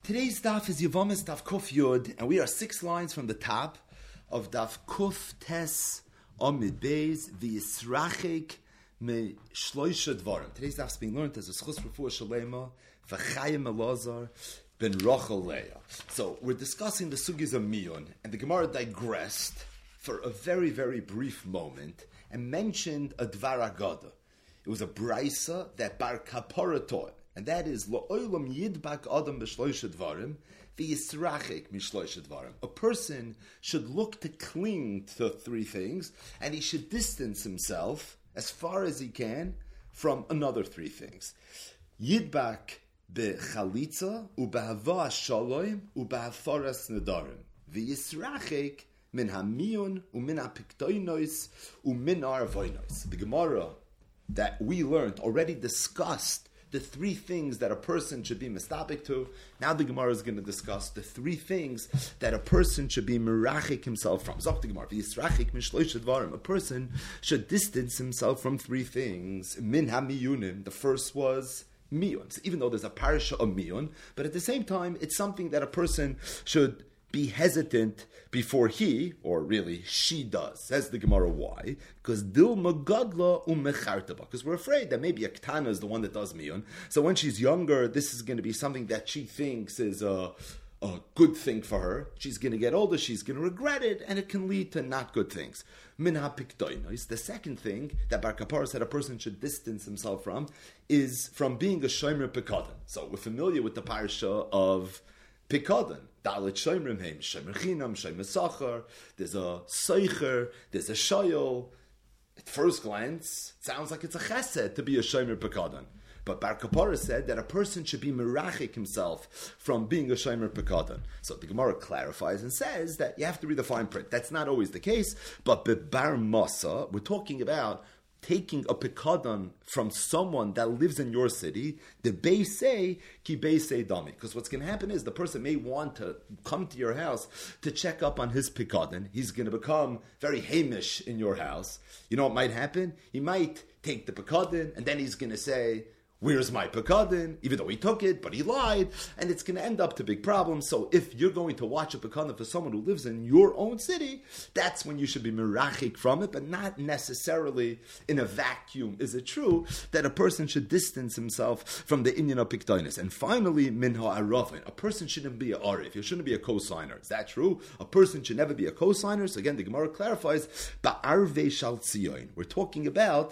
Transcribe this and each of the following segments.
Today's daf is Yevamis Daf Kuf Yud, and we are 6 lines from the top of Daf Kuf Tes Amid Beis V'Yisrachik Me Shloisha Dvarim. Today's daf is being learned as a Schus Refuah Shalema V'Chayim Elazar Ben Rachel Leah. So we're discussing the sugis of Miyun, and the Gemara digressed for a very, very brief moment and mentioned a Dvar Agada. It was a brisa that Bar Kapara taught. And that is Lo'olam Yidbak Adam B'Shloisha Dvarim V'Yisrachik Mishloisha Dvarim. A person should look to cling to 3 things, and he should distance himself as far as he can from another 3 things. Yidbak B'Chalitza U'B'Hava Shalom U'B'Hafaras Nedarim V'Yisrachik Min HaMiyun U'Min HaPiktoinos U'Min HaArvoinos. The Gemara that we learned already discussed the 3 things that a person should be mistabik to. Now the Gemara is going to discuss the 3 things that a person should be merachik himself from. Zok the Gemara, v'yisrachik min shloisha dvarim. A person should distance himself from 3 things. Min ha-miyunim. The first was miyun. So even though there's a parasha of miyun, but at the same time, it's something that a person should be hesitant before he, or really she does. Says the Gemara, why? Because dilma gadla umechartaba. Because we're afraid that maybe a ktana is the one that does miyun. So when she's younger, this is going to be something that she thinks is a good thing for her. She's going to get older, she's going to regret it, and it can lead to not good things. Min ha-piktoinos. The second thing that Bar Kapara said a person should distance himself from is from being a shomer pikadon. So we're familiar with the parasha of pikadon. Dalit Shomrim Heim, Shomer Chinam, Shomer Sachar, there's a Seicher, there's a Shayol. At first glance, it sounds like it's a chesed to be a Shomer Pekadon. But Bar Kapara said that a person should be merachik himself from being a Shomer Pekadon. So the Gemara clarifies and says that you have to read the fine print. That's not always the case, but Bebar Masa, we're talking about taking a pikadon from someone that lives in your city, the beisei ki beisei dami. Because what's going to happen is the person may want to come to your house to check up on his pikadon. He's going to become very hamish in your house. You know what might happen? He might take the pikadon and then he's going to say, where's my pikadon? Even though he took it, but he lied, and it's going to end up to big problems. So if you're going to watch a pikadon for someone who lives in your own city, that's when you should be merachik from it, but not necessarily in a vacuum. Is it true that a person should distance himself from the inyan of pikdonis? And finally, min ha'arafin. A person shouldn't be a arif. He shouldn't be a co-signer. Is that true? A person should never be a co-signer. So again, the Gemara clarifies, ba'arvei shal tzion. We're talking about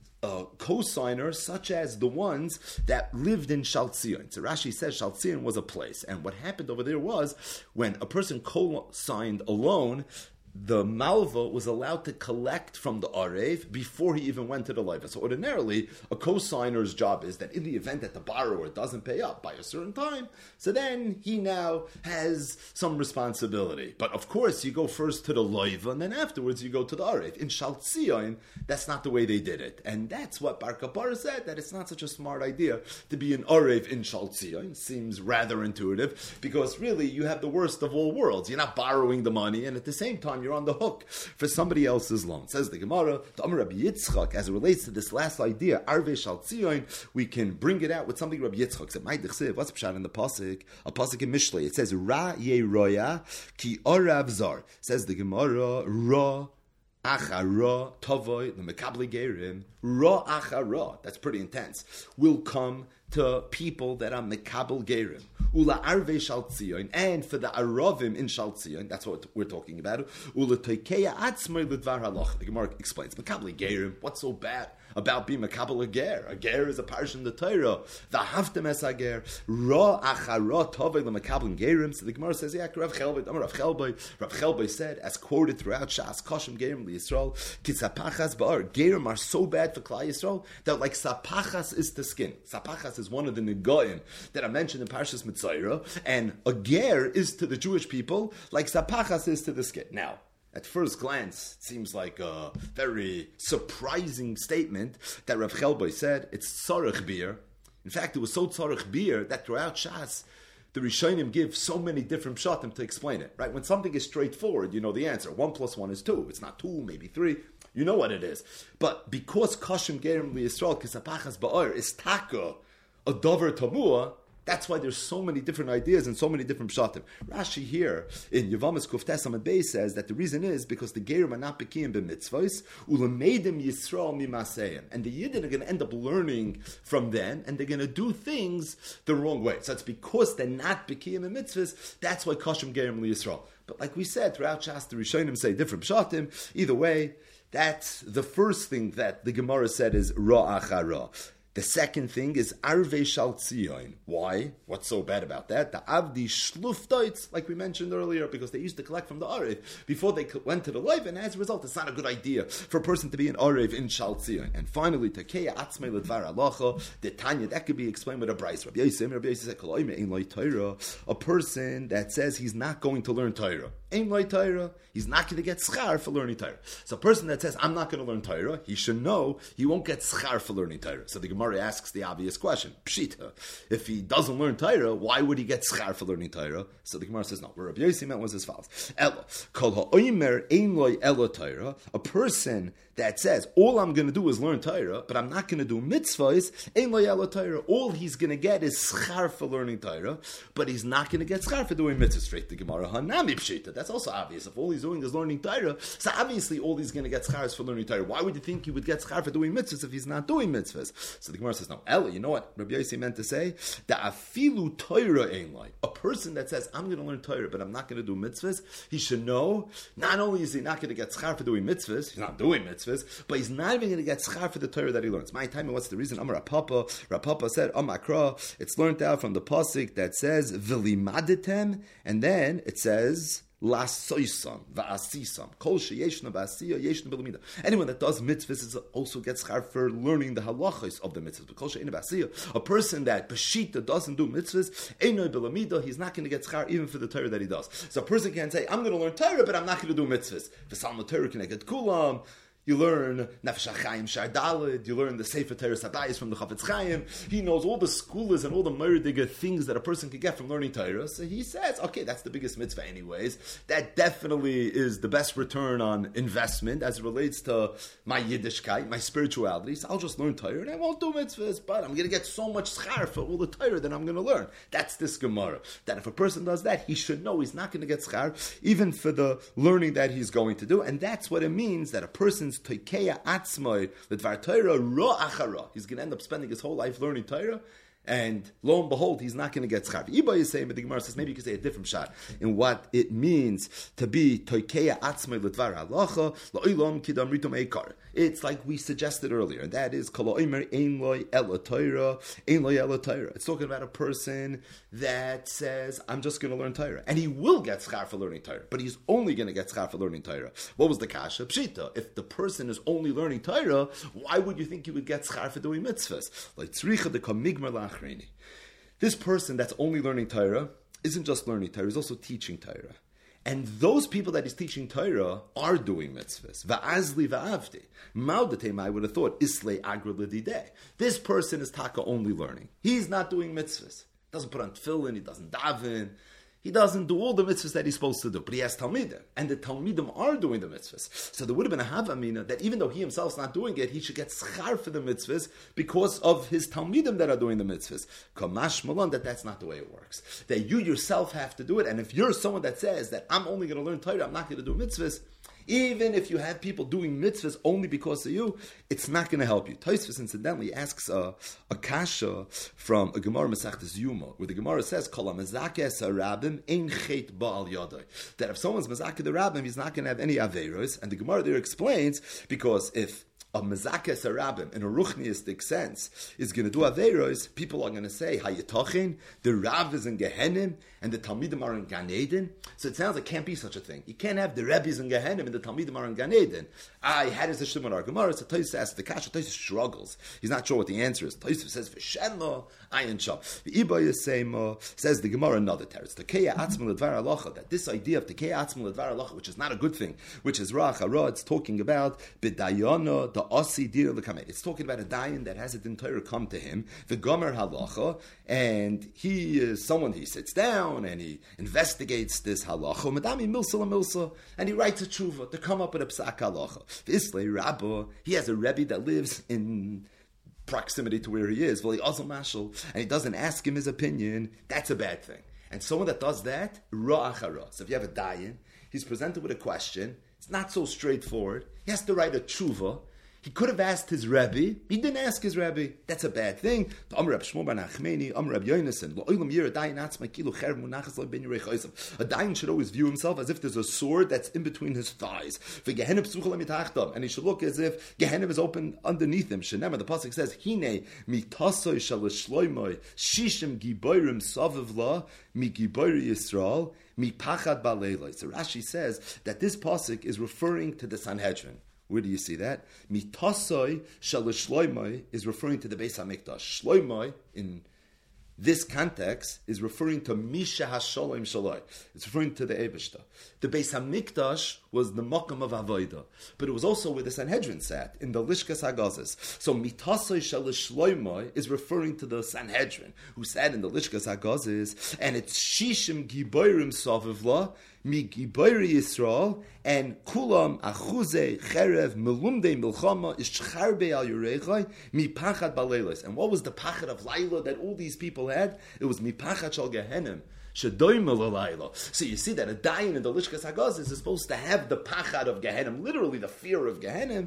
co-signers such as the ones that lived in Shaltzion. So Rashi says Shaltzion was a place, and what happened over there was when a person co-signed alone, the malva was allowed to collect from the arev before he even went to the leiva. So ordinarily, a co-signer's job is that in the event that the borrower doesn't pay up by a certain time, so then he now has some responsibility. But of course, you go first to the leiva, and then afterwards you go to the arev. In Shaltzion, that's not the way they did it. And that's what Bar Kapara said, that it's not such a smart idea to be an arev in Shaltzion. Seems rather intuitive, because really you have the worst of all worlds. You're not borrowing the money, and at the same time, you're on the hook for somebody else's loan. Says the Gemara, the Amar Rabbi Yitzchak, as it relates to this last idea, Arvei Shal Tzion, we can bring it out with something Rabbi Yitzchak said. What's pshat in the pasuk? A pasuk in Mishlei. It says Ra Ye Roya Ki Orav Zar. Says the Gemara, Ra Achara Tavoy the Mekabli Gerim. Ra Achara. That's pretty intense. Will come to people that are Mekabel Gerim. Ula Arve Shal Tzion, and for the Aravim in Shal Tzion, that's what we're talking about. Ula Toikeya Atzmai L'Dvar Halach. The Gemara explains, Mekabel Gerim, what's so bad about being Mekabel a ger? A ger is a parish in the Torah. The Haftem es a ger. Ra Achara Tovei L'Mekabel Gerim. So the Gemara says, yeah, Rav Chelbei said, as quoted throughout Shas, Koshem Gerim L'Yisrael, Kitzapachas Ba'ar. Gerim are so bad for Klal Yisrael that like Sapachas is the skin. Sapachas is one of the Negoim that are mentioned in Parshas Mitzayra, and a ger is to the Jewish people like Sapachas is to the skin. Now, at first glance, it seems like a very surprising statement that Rav Chelbei said. It's tzarech beer. In fact, it was so tzarech beer that throughout Shas, the Rishonim give so many different pshatim to explain it. Right? When something is straightforward, you know the answer. 1 + 1 is 2. It's not 2, maybe 3. You know what it is. But because Koshem Gerim Li Yisrael Kisapachas Ba'or is taka, a dover tamua, That's why there's so many different ideas and so many different pshatim. Rashi here in Yevamos Kuf Tes Amud Beis says that the reason is because the Gerim are not bekiyim b'mitzvos, ulemedim Yisrael mimaseim, and the Yidden are going to end up learning from them, and they're going to do things the wrong way. So it's because they're not bekiyim in mitzvos. That's why Koshem Gerim liYisrael. But like we said, throughout Shas, the Rishonim say different pshatim. Either way, that's the first thing that the Gemara said is Ra Achara. The second thing is Arvei Shal Tzion. Why? What's so bad about that? The Avdi Shluftoitz, like we mentioned earlier, because they used to collect from the Arev before they went to the life, and as a result, it's not a good idea for a person to be an Arev in Shal Tzion. And finally, Tekeya Atzmei Ledvar Halacha, the Tanya, that could be explained with a Bryce. Rabbi Yosef said, a person that says he's not going to learn Torah, Ein Loi Torah, he's not going to get schar for learning Torah. So a person that says, I'm not going to learn Torah, he should know he won't get schar for learning Torah. So the Gemara asks the obvious question, Pshita, if he doesn't learn Torah, why would he get schar for learning Torah? So the Gemara says, no, what Rabbi Yossi meant was as follows. Elo, kol ha'oimer ein loi elo Torah, a person that says, all I'm going to do is learn Torah, but I'm not going to do mitzvahs, ein loi elo Torah, all he's going to get is schar for learning Torah, but he's not going to get schar for doing mitzvahs. Straight the Gemara, hanami pshita, that's also obvious. If all he's doing is learning Torah, so obviously all he's going to get schar is for learning Torah. Why would you think he would get schar for doing mitzvahs if he's not doing mitzvahs? So the Gemara says, no, Ella, you know what Rabbi Yossi meant to say? The afilu Torah ein lai. A person that says, I'm going to learn Torah, but I'm not going to do mitzvahs, he should know, not only is he not going to get schar for doing mitzvahs, he's not doing mitzvahs, but he's not even going to get schar for the Torah that he learns. My time, what's the reason? Amar Rapapa said, Amakra, it's learned out from the pasuk that says, V'limaditem, and then it says, Lasoisam, va'asisam, kol sheyeshna va'asiya, yeshna b'lamida. Anyone that does mitzvahs also gets schar for learning the halachos of the mitzvahs. But kol sheyeshna va'asiya, a person that b'shita doesn't do mitzvahs, einoi b'lamida, he's not going to get schar even for the Torah that he does. So a person can say, I'm going to learn Torah, but I'm not going to do mitzvahs. V'salma Torah can get kulam. You learn Nefesh HaChaim Shar Daled, you learn the Sefer Torah Sabayis from the Chafetz Chaim. He knows all the schools and all the murdiga things that a person can get from learning Torah. So he says, okay, that's the biggest mitzvah anyways. That definitely is the best return on investment as it relates to my Yiddishkeit, my spirituality. So I'll just learn Torah and I won't do mitzvahs, but I'm going to get so much schar for all the Torah that I'm going to learn. That's this Gemara. That if a person does that, he should know he's not going to get schar even for the learning that he's going to do. And that's what it means that a person's Toikeya Atzmoi L'Dvar Torah Ro Achara. He's going to end up spending his whole life learning Torah, and lo and behold, he's not going to get schar. Iba is saying, but the Gemara says maybe you could say a different shot in what it means to be Toikeya Atzmoi L'Dvar Halacha L'Olam Kidam Ritum Eikar. It's like we suggested earlier, and that is Kol Omer Ein Loi Ela Torah, Ein Loi Ela Torah. It's talking about a person that says, I'm just going to learn Torah, and he will get schar for learning Torah, but he's only going to get schar for learning Torah. What was the kasha? Pshita. If the person is only learning Torah, why would you think he would get schar for doing mitzvahs? Like Tzricha de Kamigmar Lachreini. This person that's only learning Torah isn't just learning Torah; he's also teaching Torah. And those people that he's teaching Torah are doing mitzvahs. Va'azli va'avdi. Maudatem, I would have thought, islay agra l'dideh. This person is taka only learning. He's not doing mitzvahs. Doesn't put on tefillin, he doesn't daven. He doesn't do all the mitzvahs that he's supposed to do, but he has Talmidim, and the Talmidim are doing the mitzvahs. So there would have been a Havamina that even though he himself is not doing it, he should get schar for the mitzvahs because of his Talmidim that are doing the mitzvahs. Kamash Malon, that's not the way it works. That you yourself have to do it, and if you're someone that says that I'm only going to learn Torah, I'm not going to do mitzvahs, even if you have people doing mitzvahs only because of you, it's not going to help you. Tosfos incidentally asks a kasha from a Gemara Masechtas Yuma, where the Gemara says, "Kol hamazakes harabim ein chet ba'al yadai." That if someone's mazakeh the rabbim, he's not going to have any averos. And the Gemara there explains, because if a mezakes harabim in a ruchniistic sense is going to do averos, people are going to say, "Hayitachin, the Rav is in Gehenim and the Talmidim are in Gan Eden." So it sounds like can't be such a thing. You can't have the Rebbe's in Gehenim and the Talmidim are in Gan Eden. How does the Shimon our Gemara? So Tosfos asks the kasha. Tosfos struggles. He's not sure what the answer is. Tosfos says, "V'shenlo ayin sham." The Iba Yisema says the Gemara another teretz. Tekeya atzma l'dvar halacha. That this idea of tekeya atzma l'dvar halacha, which is not a good thing, which is rach hara, it's talking about b'dayana the asi dir l'kameh. It's talking about a dayan that has a din Torah come to him, the gomer halacha, and he is someone, he sits down and he investigates this halacha, madami milsa la, and he writes a tshuva to come up with a psak halacha. Islay Rabba, he has a Rebbe that lives in proximity to where he is, and he doesn't ask him his opinion, that's a bad thing. And someone that does that, ra'achara. So if you have a dayan, he's presented with a question, it's not so straightforward, he has to write a tshuva. He could have asked his Rebbe. He didn't ask his Rebbe. That's a bad thing. A dayan should always view himself as if there's a sword that's in between his thighs. And he should look as if Gehenna is open underneath him. The pasuk says, Hine mitasoi shalashloimoi shishim giborim savivla mi gibori Yisrael mi pachad baleiloi. So Rashi says that this pasuk is referring to the Sanhedrin. Where do you see that? Mitasoi shalish shloimoi is referring to the Beis Hamikdash. Shloimoi, in this context, is referring to Misha HaSholem Shaloi. It's referring to the Eibishter. The Beis Hamikdash was the Makam of Avodah, but it was also where the Sanhedrin sat, in the Lishkas HaGazes. So Mitasoi shalish shloimoi is referring to the Sanhedrin, who sat in the Lishkas HaGazes, and it's Shishim Giborim Savivla, Mi Giboiri Yisrael, and Kulam Achuze Cherev Melumde Milchama is Charbe Al Yurechai Mi Pachad Baleilos. And what was the Pachad of Laila that all these people had? It was Mi Pachad Shal Gehenim. So you see that a dayan in the Lishkas HaGazes is supposed to have the Pachad of Gehenim, literally the fear of Gehenim.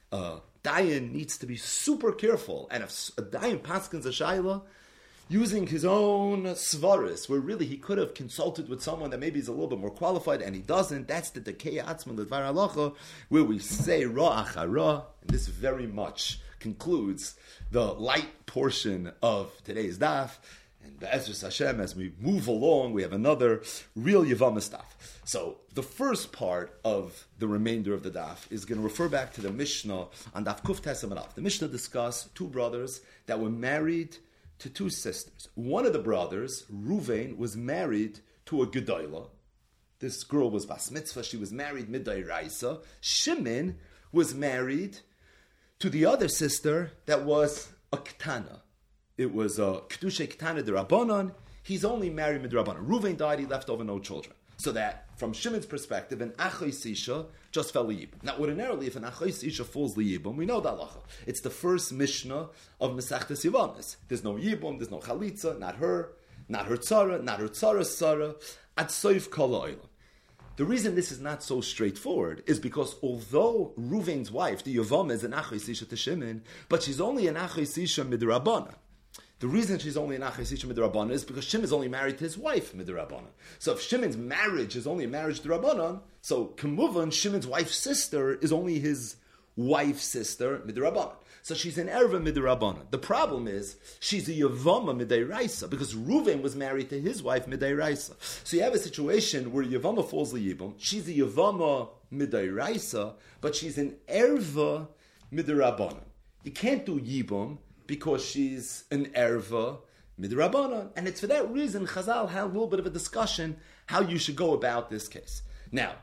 Dayan needs to be super careful. And if a dayan paskins a shayla, using his own svaris, where really he could have consulted with someone that maybe is a little bit more qualified, and he doesn't. That's the Dekei Atzman L'Dvar Halacha, where we say Ra Achara, and this very much concludes the light portion of today's daf. And Be'ezras Hashem, as we move along, we have another real Yevamos daf. So the first part of the remainder of the daf is going to refer back to the Mishnah on Daf Kuf Tes Amud Aleph. The Mishnah discussed two brothers that were married to two sisters. One of the brothers, Ruvain, was married to a Gedolah. This girl was Bas Mitzvah. She was married Midai Raisa. Shimon was married to the other sister that was a Ketana. It was a Kedusha Ketana de Rabbanon. He's only married Midrabanan. Ruvain died, he left over no children. So that, from Shimon's perspective, an Achos Isha just fell Liyibum. Now, ordinarily, if an Achos Isha falls Liyibum, we know the halacha. It's the first Mishnah of Masechtas Yevamos. There's no Yibum, there's no Chalitza, not her Tzara, not her Tzara's Tzara, at Soif Kol Ha'olam. The reason this is not so straightforward is because although Ruvain's wife, the Yevama, is an Achos Isha to Shimon, but she's only an Achos Isha Midrabanan. The reason she's only an Achos Isha Midrabanan is because Shimon is only married to his wife Midrabanan. So if Shimon's marriage is only a marriage to Rabbanan, so Kemuvan, Shimon's wife's sister is only his wife's sister Midrabanan. So she's an Erva Midrabanan. The problem is she's a Yevama Midei Raisa because Ruvain was married to his wife Midei Raisa. So you have a situation where Yevama falls Liyibum. She's a Yevama Midei Raisa, but she's an Erva Midrabanan. You can't do Yibum because she's an erva midrabanan, and it's for that reason Chazal had a little bit of a discussion how you should go about this case. Now,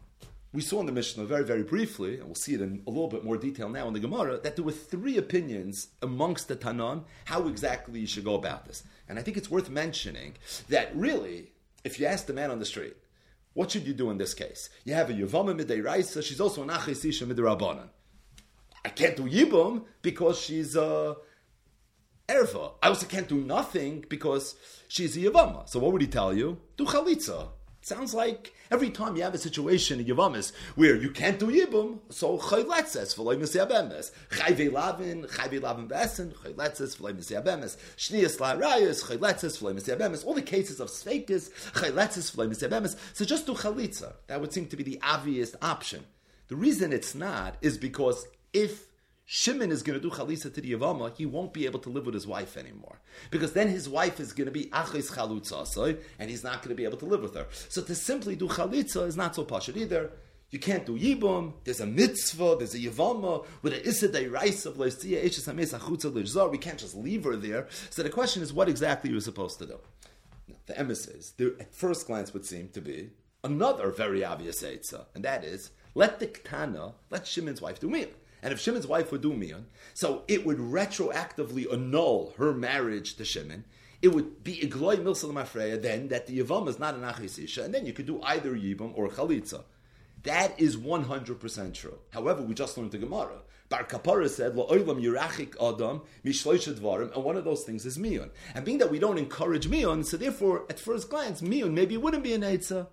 we saw in the Mishnah very, very briefly, and we'll see it in a little bit more detail now in the Gemara, that there were three opinions amongst the Tanan how exactly you should go about this. And I think it's worth mentioning that really, if you ask the man on the street, what should you do in this case? You have a Yevama Midei Raisa, she's also an Achos Isha Midrabanan. I can't do Yibum because she's a Erva. I also can't do nothing because she's a Yevama. So what would he tell you? Do Chalitza. It sounds like every time you have a situation in Yevamis where you can't do Yibum, so Chayletzes, V'loi Mesiabemes. Chayve Lavin Besen, Chayletzes, V'loi Mesiabemes. Shnias La'arayas, Chayletzes, V'loi Mesiabemes. All the cases of Sveikis, Chayletzes, V'loi Mesiabemes. So just do Chalitza. That would seem to be the obvious option. The reason it's not is because if Shimon is going to do Chalitza to the Yevama, he won't be able to live with his wife anymore. Because then his wife is going to be Achos Chalutza, and he's not going to be able to live with her. So to simply do Chalitza is not so pashut either. You can't do Yibum, there's a mitzvah, there's a Yevama, with an Issa Deiraisa of Leisiya, Eishes HaMes Achutza L'Zar, we can't just leave her there. So the question is, what exactly you're supposed to do? Now, the emissaries, there at first glance would seem to be another very obvious Eitzah, and that is, let the Ketana, let Shimon's wife do Miyam. And if Shimon's wife would do Mion, so it would retroactively annul her marriage to Shimon. It would be Igloi Milsa L'Mafreya then that the Yevama is not an Achos Isha, and then you could do either Yibum or Chalitza. That is 100% true. However, we just learned the Gemara. Bar Kapara said, "Lo olam yirachik adam mishloisha dvarim," and one of those things is miyun. And being that we don't encourage miyun, so therefore, at first glance, miyun maybe wouldn't be an eitzah.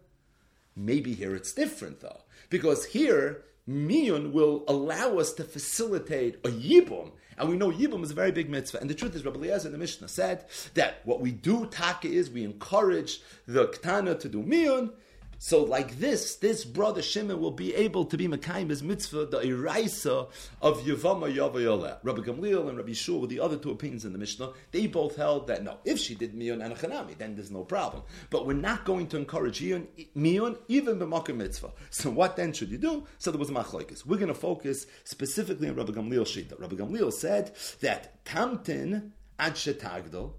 Maybe here it's different though, because here miyun will allow us to facilitate a yibum, and we know yibum is a very big mitzvah. And the truth is, Rabbi Eliezer in the Mishnah said that what we do taka is we encourage the ketana to do miyun. So like this brother Shimon will be able to be Mekayim his mitzvah, the Iraisa of Yevama Yavayoleh. Rabbi Gamliel and Rabbi Shua, with the other two opinions in the Mishnah, they both held that no, if she did Miyun and a Chanami, then there's no problem. But we're not going to encourage Miyun even b'makom mitzvah. So what then should you do? So there was a machlokes. We're going to focus specifically on Rabbi Gamliel's shita. Rabbi Gamliel said that Tamtin ad shetagdol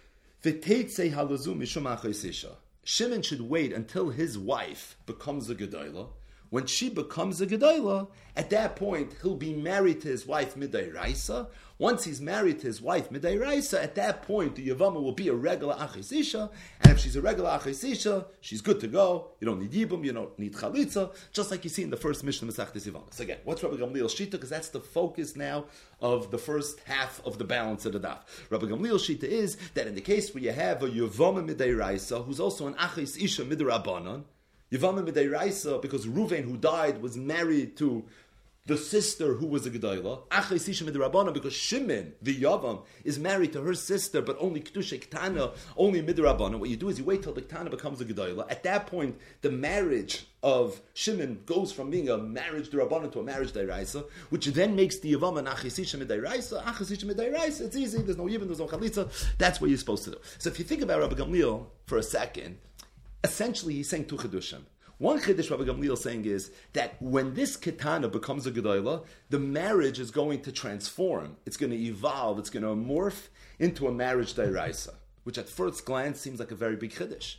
v'teitzei halazu mishum achaysisha. Shimon should wait until his wife becomes a Gedolah. When she becomes a Gedolah, at that point, he'll be married to his wife Midai Raisa. Once he's married to his wife Midai Raisa, at that point, the Yavama will be a regular Achisisha. And if she's a regular Achisisha, she's good to go. You don't need Yibum, you don't need Chalitza. Just like you see in the first Mishnah Masechtas Yavama. So again, what's Rabbi Gamliel's Shita? Because that's the focus now of the first half of the balance of the daf. Rabbi Gamliel's Shita is that in the case where you have a Yavama Midai Raisa, who's also an Achisisha Midrabanan, Yavama Midai Raisa, because Ruvain, who died, was married to the sister who was a Gedolah. Achai Sisha Midrabana, because Shimon, the Yavam, is married to her sister, but only Kedusha Ketana, only Midrabana. What you do is you wait till the Ketana becomes a Gedolah. At that point, the marriage of Shimon goes from being a marriage Derabana to a marriage Dairaisa, which then makes the Yavam an Achai Sisha Midairaisa. Achai Sisha Midairaisa, it's easy, there's no Yibin, there's no Chalitza. That's what you're supposed to do. So if you think about Rabbi Gamliel for a second, essentially he's saying two Chedushim. One chiddush Rabbi Gamliel is saying is that when this ketana becomes a gedolah, the marriage is going to transform. It's going to evolve. It's going to morph into a marriage dairaisa, which at first glance seems like a very big chiddush.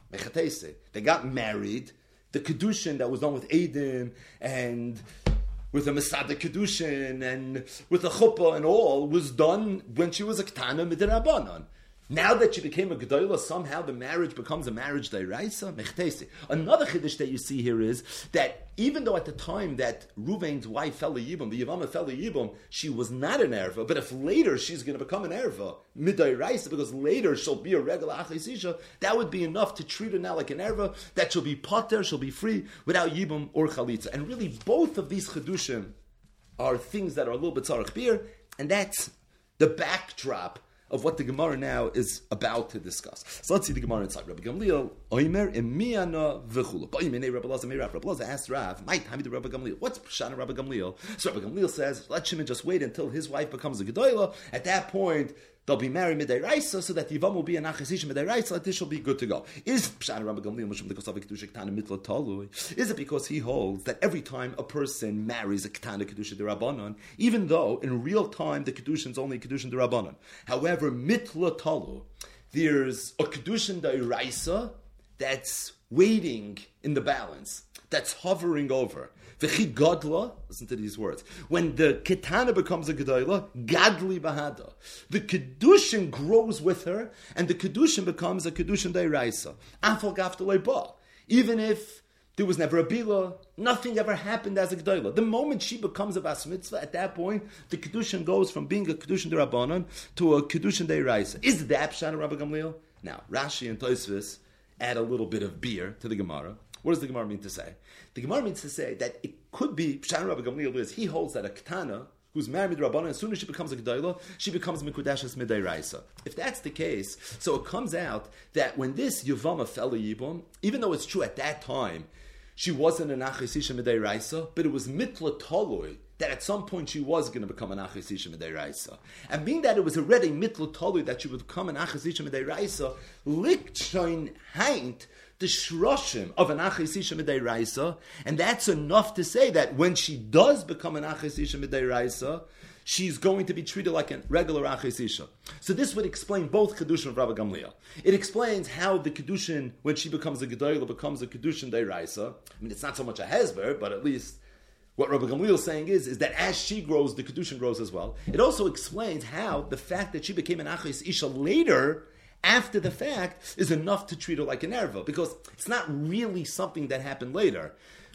They got married. The kedushin that was done with Eidim and with a Masada kedushin and with a chuppah and all was done when she was a ketana midrabanan. Now that she became a Gedolah, somehow the marriage becomes a marriage Dairaisa. Mechtesi. Another chiddush that you see here is that even though at the time that Ruvain's wife fell a Yibum, the Yavama fell a Yibum, she was not an erva, but if later she's going to become an erva, Midairaisa, because later she'll be a regular Achisisha, that would be enough to treat her now like an erva, that she'll be potter, she'll be free, without Yibum or Chalitza. And really both of these chidushim are things that are a little bit tzarech bir, and that's the backdrop of what the Gemara now is about to discuss. So let's see the Gemara inside. Rabbi Gamliel, Oimer, Emiyana, V'chula. Ba'imene, Rabbi Lazar, Rabbi Lazar asked Rav, Might Hamid Rabbi Gamliel, what's Pshana Rabbi Gamliel? So Rabbi Gamliel says, let Shimon just wait until his wife becomes a Gedolah. At that point, they'll be married Midairaisa, so that Yivam will be an Achasish Midairaisa, this will be good to go. Is Pshana Rabbi Gamliel, Mishum Dekosav Kedusha Ketana Mitla Talui? Is it because he holds that every time a person marries a Ketana Kedusha Derabanan, even though in real time the Kedushin is only Kedushin Derabanan, however, Mitla Talu, there's a Kedushin Dairaisa that's waiting in the balance, that's hovering over. V'chi gadla, listen to these words. When the ketana becomes a gedolah, gadli bahada. The kedushin grows with her, and the kedushin becomes a kedushin dairaisa. Afal gaftalei ba. Even if there was never a bila, nothing ever happened as a gedolah. The moment she becomes a bas mitzvah, at that point, the kedushin goes from being a kedushin derabanan to a kedushin dairaisa. Is that pshat Rabbi Gamliel? Now, Rashi and Tosfos add a little bit of beer to the Gemara. What does the Gemara mean to say? The Gemara means to say that it could be, Pshan Rabbi Gamliel is, he holds that a Ketana, who's married to Rabbanan, as soon as she becomes a Gedolah, she becomes Mikudashas Midairaisa. If that's the case, so it comes out that when this Yavama fell a Yibum, even though it's true at that time, she wasn't an Achisisha Midairaisa, but it was Mitla Toloi, that at some point she was going to become an Achisisha Midairaisa. And being that it was already Mitla Toloi that she would become an Achisisha Midairaisa, Likshain Haint, the shroshim of an Achisisha Midairaisa, and that's enough to say that when she does become an Achisisha Midairaisa, she's going to be treated like a regular Achisisha. So this would explain both Kedushin of Rabbi Gamliel. It explains how the Kedushin, when she becomes a Gedolah, becomes a Kedushin Dairaisa. I mean, it's not so much a Hezber, but at least what Rabbi Gamliel is saying is that as she grows, the Kedushin grows as well. It also explains how the fact that she became an Achisisha later, after the fact, is enough to treat her like an erva, because it's not really something that happened later.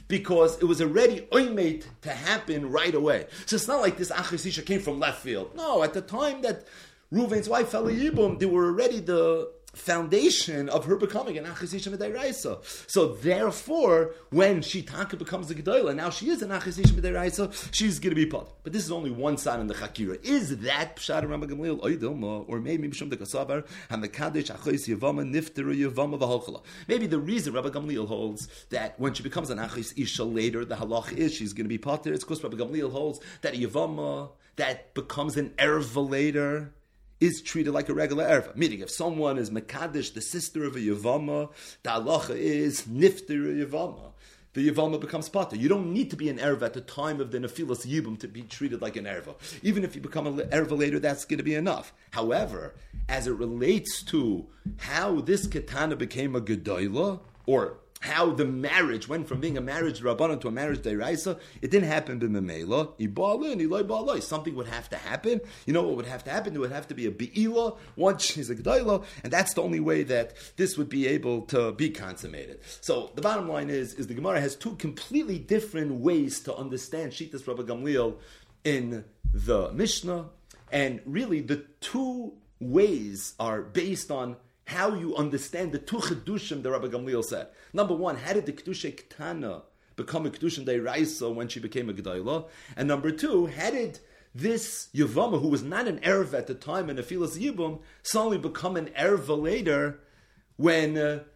because it was already oimate to happen right away. So it's not like this Achis Isha came from left field. No, at the time that Reuven's wife fell Yibum, they were already the foundation of her becoming an Achis Isha Midayraisa. So therefore, when she Taka becomes a Gedola, now she is an Achis Isha Midayraisa, she's going to be part. But this is only one side in the Chakira. Is that Pshat Rambam Gamliel Oidilma, or maybe Mishum de Kasavar, Hamakadesh Achis Yavama Nifteru Yavama V'Halchala? Maybe the reason Rabbi Gamliel holds that when she becomes an Achis Isha later, the halach is she's going to be part. It's because Rabbi Gamliel holds that a Yavama that becomes an Erva later is treated like a regular erva. Meaning, if someone is Mekadesh, the sister of a Yavama, the halacha is Nifter Yavama. The Yavama becomes Pater. You don't need to be an erva at the time of the Nephilas Yibum to be treated like an erva. Even if you become an erva later, that's going to be enough. However, as it relates to how this Ketana became a Gedoyla, or how the marriage went from being a marriage Rabbanan to a marriage Deiraisa, it didn't happen b'memela. Ibalin, ilay ba'alay. Something would have to happen. You know what would have to happen? There would have to be a be'ila once she's a G'dayla, and that's the only way that this would be able to be consummated. So the bottom line is the Gemara has two completely different ways to understand Shittas Rabbi Gamliel in the Mishnah, and really the two ways are based on how you understand the two chedushim that Rabbi Gamliel said. Number one, how did the kedusha Ketana become a kedusha Deiraisa when she became a Gedayla? And number two, how did this Yavama, who was not an Erva at the time in Nephilas Yibum, suddenly become an Erva later when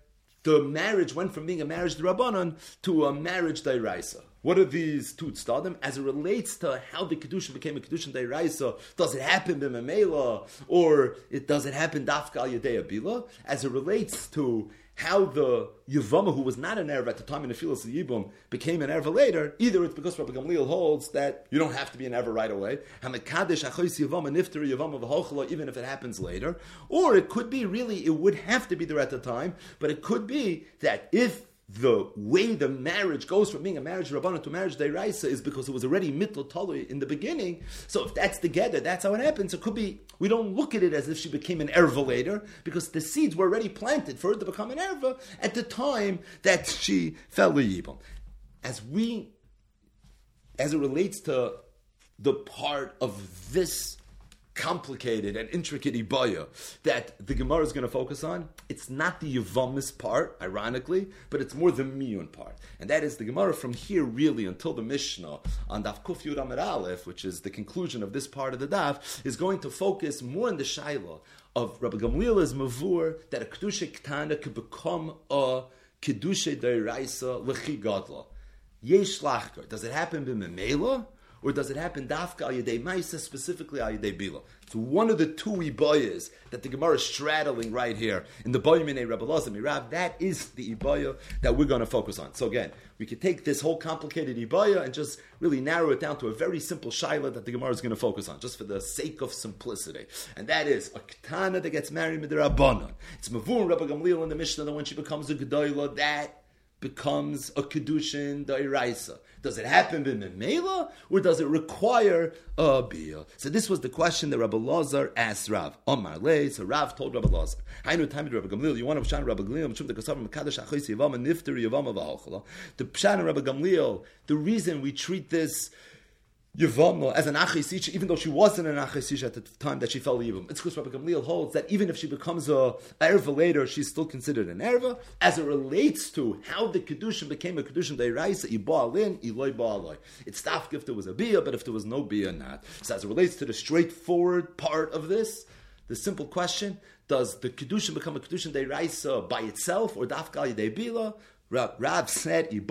the marriage went from being a marriage Rabbanan to a marriage Deiraisa? What are these two tzadim? As it relates to how the Kedusha became a Kedusha Deiraisa, does it happen b'memela, or does it happen dafka al yedei abila? As it relates to how the Yavama, who was not an Erva at the time in the Nephilas Yibum, became an Erva later, either it's because Rabbi Gamliel holds that you don't have to be an Erva right away, Hamakadesh Achois Yavama Nifter Yavama V'Holchala, even if it happens later, or it could be really, it would have to be there at the time, but it could be that if the way the marriage goes from being a marriage Rabbanan to a marriage Deiraisa is because it was already mitl talui in the beginning. So if that's together, that's how it happens. It could be, we don't look at it as if she became an erva later, because the seeds were already planted for her to become an erva at the time that she fell Yibam. As it relates to the part of this complicated and intricate ibaya that the Gemara is going to focus on, it's not the Yavamis part, ironically, but it's more the Miyun part. And that is the Gemara from here really until the Mishnah on Daf Kuf Yud Amud Aleph, which is the conclusion of this part of the Daf, is going to focus more on the Shaila of Rabbi Gamliel as Mavur, that a Kedusha Ketana could become a Kedusha Deiraisa L'chi Gadla. Yesh Lachkar. Does it happen b'memela? Or does it happen dafka al yedei ma'isa, specifically al yedei bila? It's one of the two ibayas that the Gemara is straddling right here in the Boyminei Rabbi Elazar Mirav. That is the ibaya that we're going to focus on. So again, we could take this whole complicated ibaya and just really narrow it down to a very simple shaila that the Gemara is going to focus on, just for the sake of simplicity. And that is a ketana that gets married midrabanan. It's mavur Rabbi Gamliel in the Mishnah that when she becomes a gedola, that becomes a kedushin da'iraisa. Does it happen in memela, or does it require a bia? So this was the question that Rabbi Elazar asked Rav. Omar lei, so Rav told Rabbi Elazar, Hainu tamid Rabbi Gamliel, you want to pshan Rabbi Gamliel, mishum dekasav mekadosh achois yavama nifter yavama v'hochala. The pshan Rabbi Gamliel, the reason we treat this Yavama as an Achis Isha, even though she wasn't an Achis Isha at the time that she fell Yivam. It's because Rabbi Gamliel holds that even if she becomes a Erva later, she's still considered an Erva, as it relates to how the Kedushin became a Kedushin Deiraisa, Iba'alin, Iloi Ba'aloi. It's tough if there was a Bia, but if there was no Bia, not. So as it relates to the straightforward part of this, the simple question, does the Kedushin become a Kedushin Deiraisa by itself, or Dafka Yedei Bila? Rav said, it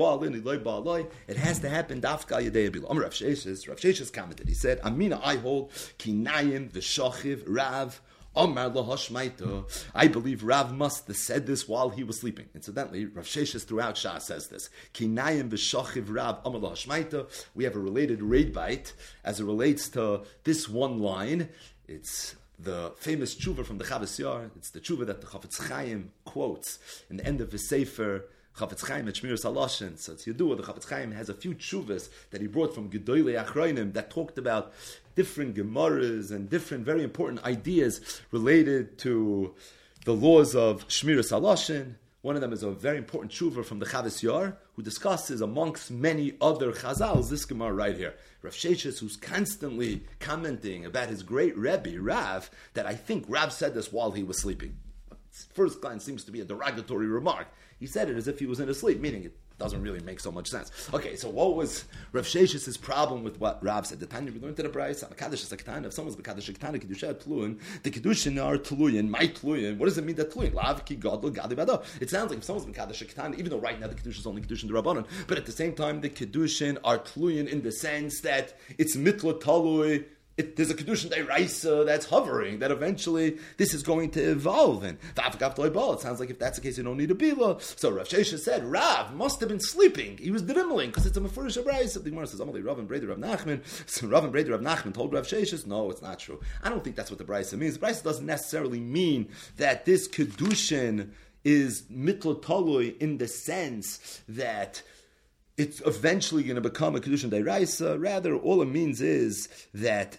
has to happen dafka yedei abila. Rav Sheshes commented, he said, Amina, I hold, kinayim v'shachiv Rav, Omar lahashmaita. I believe Rav must have said this while he was sleeping. Incidentally, Rav Sheshes throughout Shah says this. Kinayim v'shachiv Rav, Omar lahashmaita. We have a related raid bite as it relates to this one line. It's the famous tshuva from the Chavetz Yar. It's the tshuva that the Chafetz Chaim quotes in the end of his sefer, Chafetz Chaim at Shmiras Haloshin. So it's Yedua, the Chafetz Chaim has a few tshuvas that he brought from Gedolei Achronim that talked about different Gemaras and different very important ideas related to the laws of Shmiras Haloshin. One of them is a very important tshuva from the Chavis Yar, who discusses amongst many other chazals this Gemara right here. Rav Sheshes, who's constantly commenting about his great Rebbe, Rav, that I think Rav said this while he was sleeping. First glance seems to be a derogatory remark. He said it as if he was in his sleep, meaning it doesn't really make so much sense. Okay, so what was Rav Sheshes' problem with what Rav said? The Tanya we learned in the Brayso, Mekadosh is a Ketana. If someone's Mekadosh Ketana, Kedusha Tluyin, the Kedushin are Tluyin, my Tluyin. What does it mean that Tluyin? Lav ki Gadol Gadi Bado. It sounds like if someone's Mekadosh Ketana, even though right now the Kedushin is only Kedushin D'Rabbanan, but at the same time the Kedushin are Tluyin in the sense that it's Mitla Talui. There's a Kedushin D'Oraisa that's hovering, that eventually this is going to evolve. And it sounds like if that's the case, you don't need a Bila. So Rav Sheshes said, Rav must have been sleeping. He was dribbling because it's a Mefurish Abraisa. The Gemara says, Amalei Rav and Breder Rav Nachman. So Rav and Breder Rav Nachman told Rav Sheshes, no, it's not true. I don't think that's what the Braisa means. The Braisa doesn't necessarily mean that this Kedushin is mitlo talui in the sense that it's eventually going to become a Kedushin D'Oraisa. Rather, all it means is that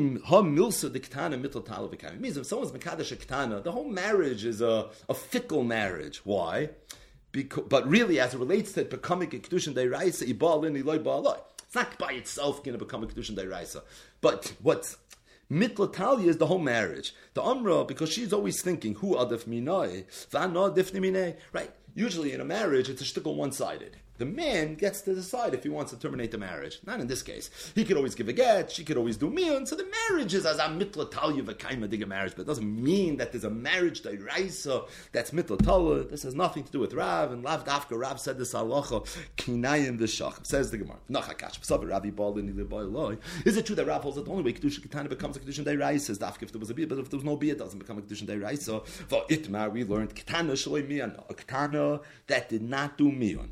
milsa diktana mitl tal v'kayim. It means if someone's mekadosh ktana, the whole marriage is a fickle marriage. Why? But really, as it relates to it becoming a Kedushin D'Oraisa, ibal in iloy ba'aloi. It's not by itself going to become a Kedushin D'Oraisa. But what's mitl talia is the whole marriage. The Amra, because she's always thinking, hu adif minai, v'ana difni minai. Right? Usually in a marriage, it's a shtickle one-sided. The man gets to decide if he wants to terminate the marriage. Not in this case. He could always give a get, she could always do miyun, so the marriage is as a mitla talya v'kaima diga marriage, but it doesn't mean that there's a marriage d'oraisa that's mitla talya. This has nothing to do with Rav, and Lav Dafka, Rav said this halacha, kinayim v'shach. Says the Gemara, nachakash, v'savi Rabbi Balin ilay. Is it true that Rav holds that the only way Kedusha Ketana becomes a Kedusha d'oraisa is Dafka if there was a biyah, but if there was no biyah, it doesn't become a Kedusha d'oraisa. For Itmar, we learned Ketana shaloi miyun, a Ketana that did not do miyun.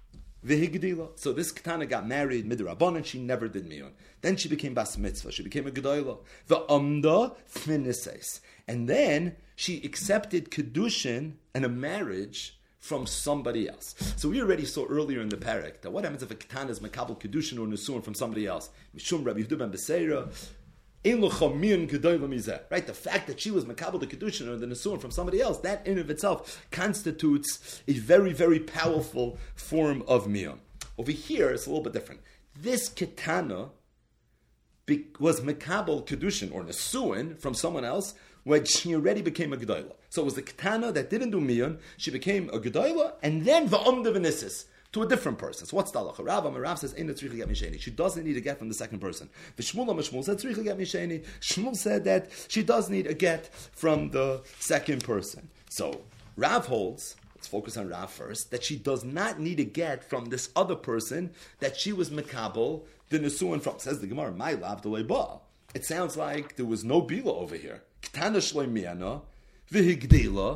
So this Ketana got married midrabanan, she never did miyun. Then she became bas mitzvah, she became a gedola. V'amda finises. And then she accepted kedushin and a marriage from somebody else. So we already saw earlier in the parak that what happens if a Ketana is makabel kedushin or nesuin from somebody else? Mishum Rabbi Yehuda ben Beseira. Right, the fact that she was makabel the kedushin or the nesuin from somebody else, that in of itself constitutes a very, very powerful form of miyun. Over here, it's a little bit different. This ketana was makabel kedushin or nesuin from someone else when she already became a gedola. So it was the ketana that didn't do miyun. She became a gedola, and then va'omda v'nisis to a different person. So what's the halacha? Rav says, she doesn't need a get from the second person. Shmuel said, Shmuel said that she does need a get from the second person. So Rav holds, let's focus on Rav first, that she does not need a get from this other person that she was mekabel, the nesuin from. Says the Gemara, my lav the ba. It sounds like there was no bila over here. Ketana shloi miyana. It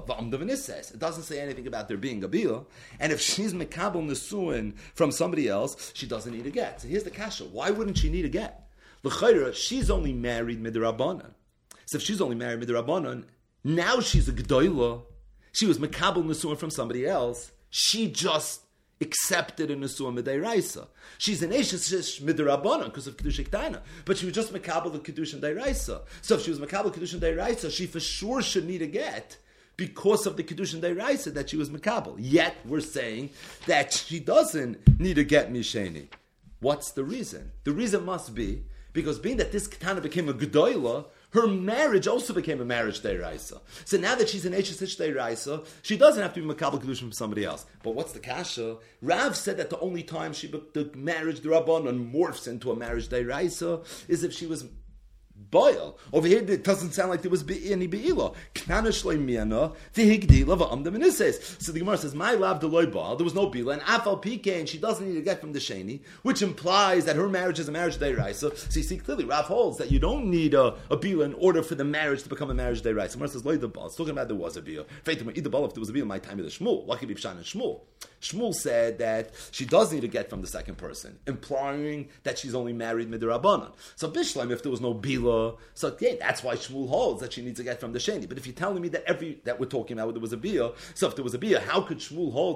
doesn't say anything about there being a bila, and if she's mekabel nesuin from somebody else, she doesn't need a get. So here's the kasha: why wouldn't she need a get? L'chayra, she's only married midrabanan. So if she's only married midrabanan, now she's a gedola. She was mekabel nesuin from somebody else. She just accepted a nesuah midayraisa. She's an eshes midrabanan because of kedusha ketana, but she was just makabel the kedusha dayraisa. So if she was makabel kedusha dayraisa, she for sure should need a get because of the kedusha dayraisa that she was makabel. Yet we're saying that she doesn't need a get misheni. What's the reason? The reason must be because being that this ketana became a gedola, her marriage also became a marriage deraisa. So now that she's an eshes deraisa, she doesn't have to be makabel kedusha from somebody else. But what's the kasha? Rav said that the only time the marriage derabanan morphs into a marriage deraisa is if she was boil. Over here, it doesn't sound like there was any be'ila. Knana shloi miana, v'higdila v'amda minises. So the Gemara says, my lab deloy baal, there was no bila, and afal pikein, she doesn't need to get from the sheni, which implies that her marriage is a marriage deraisa. So you see clearly, Rav holds that you don't need a bila in order for the marriage to become a marriage deraisa. The Gemara says, loy the baal. It's talking about there was a bila. Either baal, if there was a bila in my time of the Shmuel, what could be Pshan and Shmuel? Shmuel said that she does need to get from the second person, implying that she's only married midrabanan. So Bishlam, if there was no bila, so yeah, that's why Shmuel holds that she needs to get from the sheni. But if you're telling me that we're talking about there was a bia, so if there was a bia, how could Shmuel hold that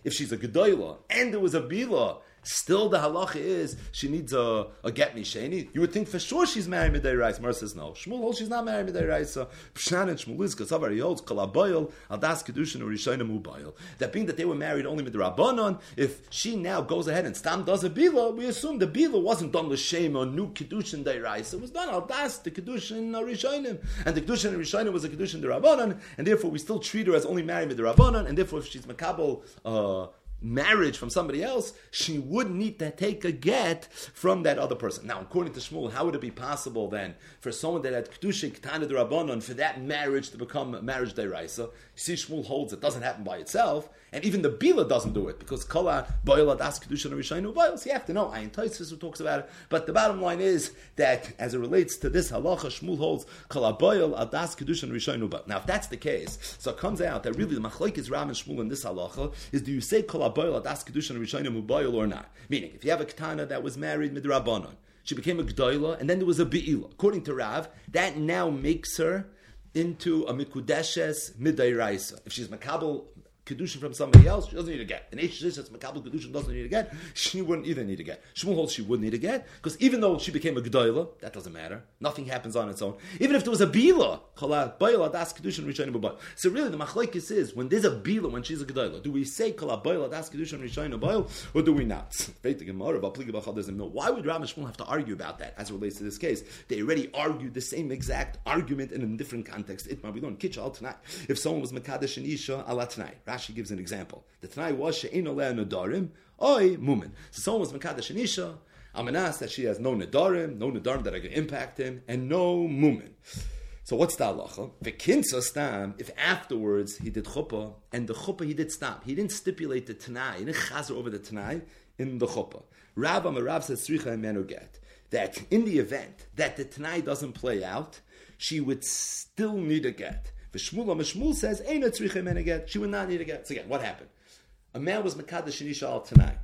if she's a gedola and there was a bila, still the halacha is she needs a get misheni. You would think for sure she's married midday rice. Mar says no. Shmuel holds she's not married midday rice. Pshan and Shmuel is kasavar he holds kalabayil aldas kedushin or rishayim ubayil. That being that they were married only with the rabbanon, if she now goes ahead and stam does a bila, we assume the bila wasn't done l'shem or new kedushin day rice. It was done aldas the kedushin or rishayim, and the kedushin and rishayim was a kedushin the rabbanon, and therefore we still treat her as only married with the rabbanon, and therefore if she's makabel marriage from somebody else, she would need to take a get from that other person. Now, according to Shmuel, how would it be possible then for someone that had Kedusha Ketana D'Rabbanan for that marriage to become a marriage D'Oraisa? You see, Shmuel holds it doesn't happen by itself, and even the Bila doesn't do it, because Kala Boil Adas Kedusha Rishaynu Boil. So you have to know, Ayin Tosfos who talks about it, but the bottom line is that as it relates to this halacha, Shmuel holds Kala Boil Adas Kedusha Rishaynu Boil. Now, if that's the case, so it comes out that really the Machlokes Rav and Shmuel in this halacha is, do you say Kala Boil Adas Kedusha Rishaynu Boil or not? Meaning, if you have a Ketana that was married midrabanan, she became a G'dayla, and then there was a Be'ila. According to Rav, that now makes her into a Mikudeshes Midairaisa. If she's Makabel Kedushin from somebody else, she doesn't need a get. And Eish that's Makabel Kedushin doesn't need a get, she wouldn't either need a get. Shmuel holds she would need a get, because even though she became a G'dayla, that doesn't matter. Nothing happens on its own. Even if there was a Bila, Das Kedushin Rishayim B'Bayil. So really the Machlokes is, when there's a Bila, when she's a G'dayla, do we say Das Kedushin Rishayim B'Bayil, or do we not? Why would Rav and Shmuel have to argue about that as it relates to this case? They already argued the same exact argument in a different context. We learn Kitcha al Tanai. If someone was Mekadesh and Isha ala Tanai, Rashi gives an example. The Tanai was She'ein oleh Nadarim, Oy Mumin. So someone was Mekadesh and Isha, Amanas that she has no Nadarim that are going to impact him, and no Mumin. So what's the halacha? V'kinsa stam, if afterwards he did chuppah, and the chuppah he did stop. He didn't stipulate the Tanai, he didn't chazer over the Tanai in the chuppah. Rav says, Tzricha menu get, that in the event that the Tanai doesn't play out, she would still need a get. Shmuel says, Eina tzricha menu get, she would not need a get. So again, what happened? A man was Mekadesh and Isha al Tanai.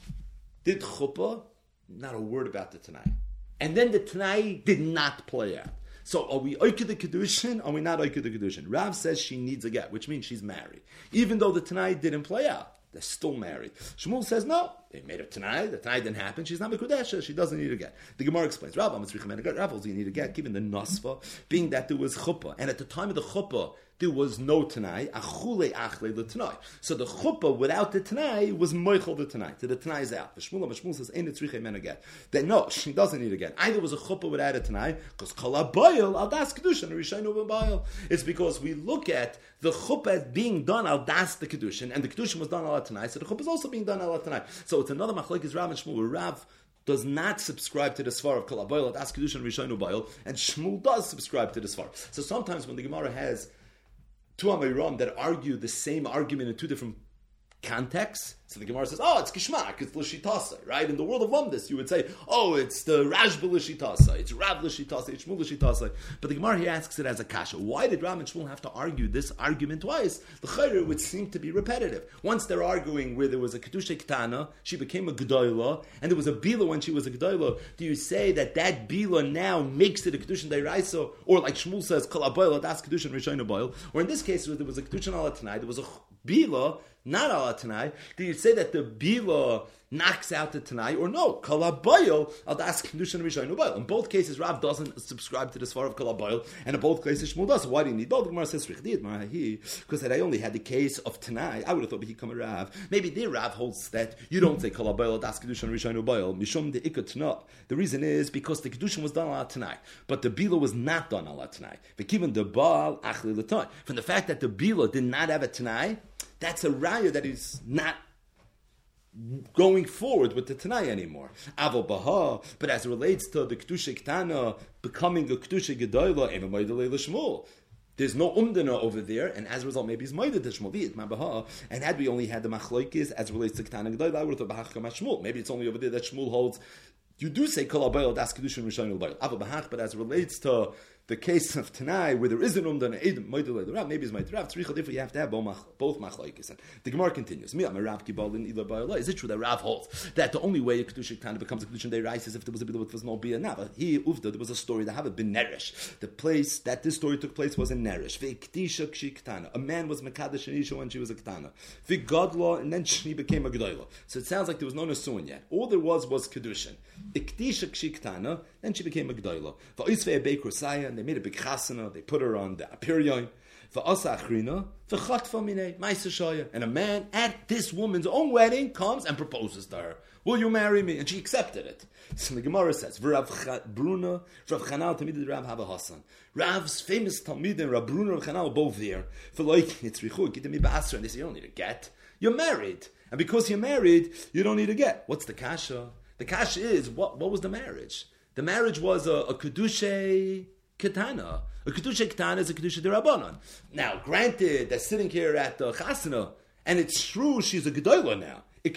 Did chuppah, not a word about the Tanai. And then the Tanai did not play out. So are we oiked the Kedushin, or are we not oiked the Kedushin? Rav says she needs a get, which means she's married. Even though the Tanai didn't play out, they're still married. Shmuel says, no, they made a Tanai, the Tanai didn't happen, she's not Mekudesha, she doesn't need a get. The Gemara explains, Rav holds you need a get, given the Nosfa, being that there was chuppah, and at the time of the chuppah, there was no Tanai, achule achle the Tanai. So the chuppah without the Tanai was moichel the Tanai. So the Tanai is out. Shmuel says, ain't it tzricha men again? Then no, she doesn't need again. Either was a chuppah without a Tanai, because kala bayil al das kedushin rishaynu b'bayil. It's because we look at the chuppah as being done al das the kedushin, and the kedushin was done al Tanai, so the chuppah is also being done al Tanai. So it's another machlokes Rav and Shmuel, where Rav does not subscribe to the svar of kala bayil al das kedushin rishaynu b'bayil, and Shmuel does subscribe to the svar. So sometimes when the Gemara has two Amiram that argue the same argument in two different contexts, so the Gemara says, oh, it's Kishmak, it's L'shitasa, right? In the world of Lumdis, you would say, oh, it's the Rashba L'shitasa, it's Rav L'shitasa, it's Shmuel L'shitasa. But the Gemara here asks it as a kasha. Why did Rav and Shmuel have to argue this argument twice? The Chayr would seem to be repetitive. Once they're arguing where there was a Kedusha Ketana, she became a G'dayla, and there was a Bila when she was a G'dayla. Do you say that Bila now makes it a Kedusha D'Oraisa, or like Shmuel says, Kol HaBoil, das Kedusha Rishaynu Boil, or in this case, where there was a Kedusha Ala Tanai, there was a Bila, not Ala Tanai, do you say that the Bila knocks out the Tanai, or no, Kalabayil, al das Kedushin Rishaynu Boil. In both cases, Rav doesn't subscribe to the svar of Kalabayil, and in both cases, Shmuel does. So why do you need both? The Gemara says, because had I only had the case of Tanai, I would have thought he come a Rav. Maybe the Rav holds that you don't say Kalabayil, al das Kedushin Rishaynu Boil, Mishum de Ikatna. The reason is because the Kedushin was done al Tanai, but the Bila was not done al Tanai. V'kiven the Baal achli l'Tanai. From the fact that the Bila did not have a Tanai, that's a raya that is not going forward with the Tanai anymore. Avo Baha, but as it relates to the Kedusha Ketana becoming a Kedusha Gedoyla, Eva Moedele L'Shmuel, there's no umdana over there, and as a result, maybe it's Moedele Shmuel, and had we only had the Machlokes as it relates to Ketana Gedoyla, I would have thought Bahach Shmuel. Maybe it's only over there that Shmuel holds. You do say Kol HaBoil das Kedushin Rishaynu L'Bayil. Avo Bahach, but as it relates to the case of Tanai, where there is an umdan, maybe it's my Rav, you have to have both machlokes. And the Gemara continues. Is it true that Rav holds that the only way a Kedusha Ketana becomes a Kedusha Deiraisa is if there was a bit of no Bia Nava? Here, Uvda, there was a story that had been Neresh. The place that this story took place was in Neresh. A man was Mekadesh and Isha when she was a Ketana. V'Gadla, and then she became a G'dayla. So it sounds like there was no Nesuin yet. All there was Kedushin. Iktisha Kshi Ketana, then she became a G'dayla. V'Oisvei Beik Rosaya, and they made a big chasana, they put her on the Apiryoin. And a man at this woman's own wedding comes and proposes to her. Will you marry me? And she accepted it. So the Gemara says, Rav Chanal, Talmidei Rav Hava Hassan. Rav's famous Talmidim, Rav Bruna, Rav Chanal, both there. For like, it's Richud, get me basra, and they say, you don't need a get. You're married. And because you're married, you don't need a get. What's the kasha? The kasha is, what was the marriage? The marriage was a Kedusha Ketana. A Kedusha Ketana is a Kedusha Derabanan. Now, granted, they're sitting here at the Chasana, and it's true she's a Gedola now. But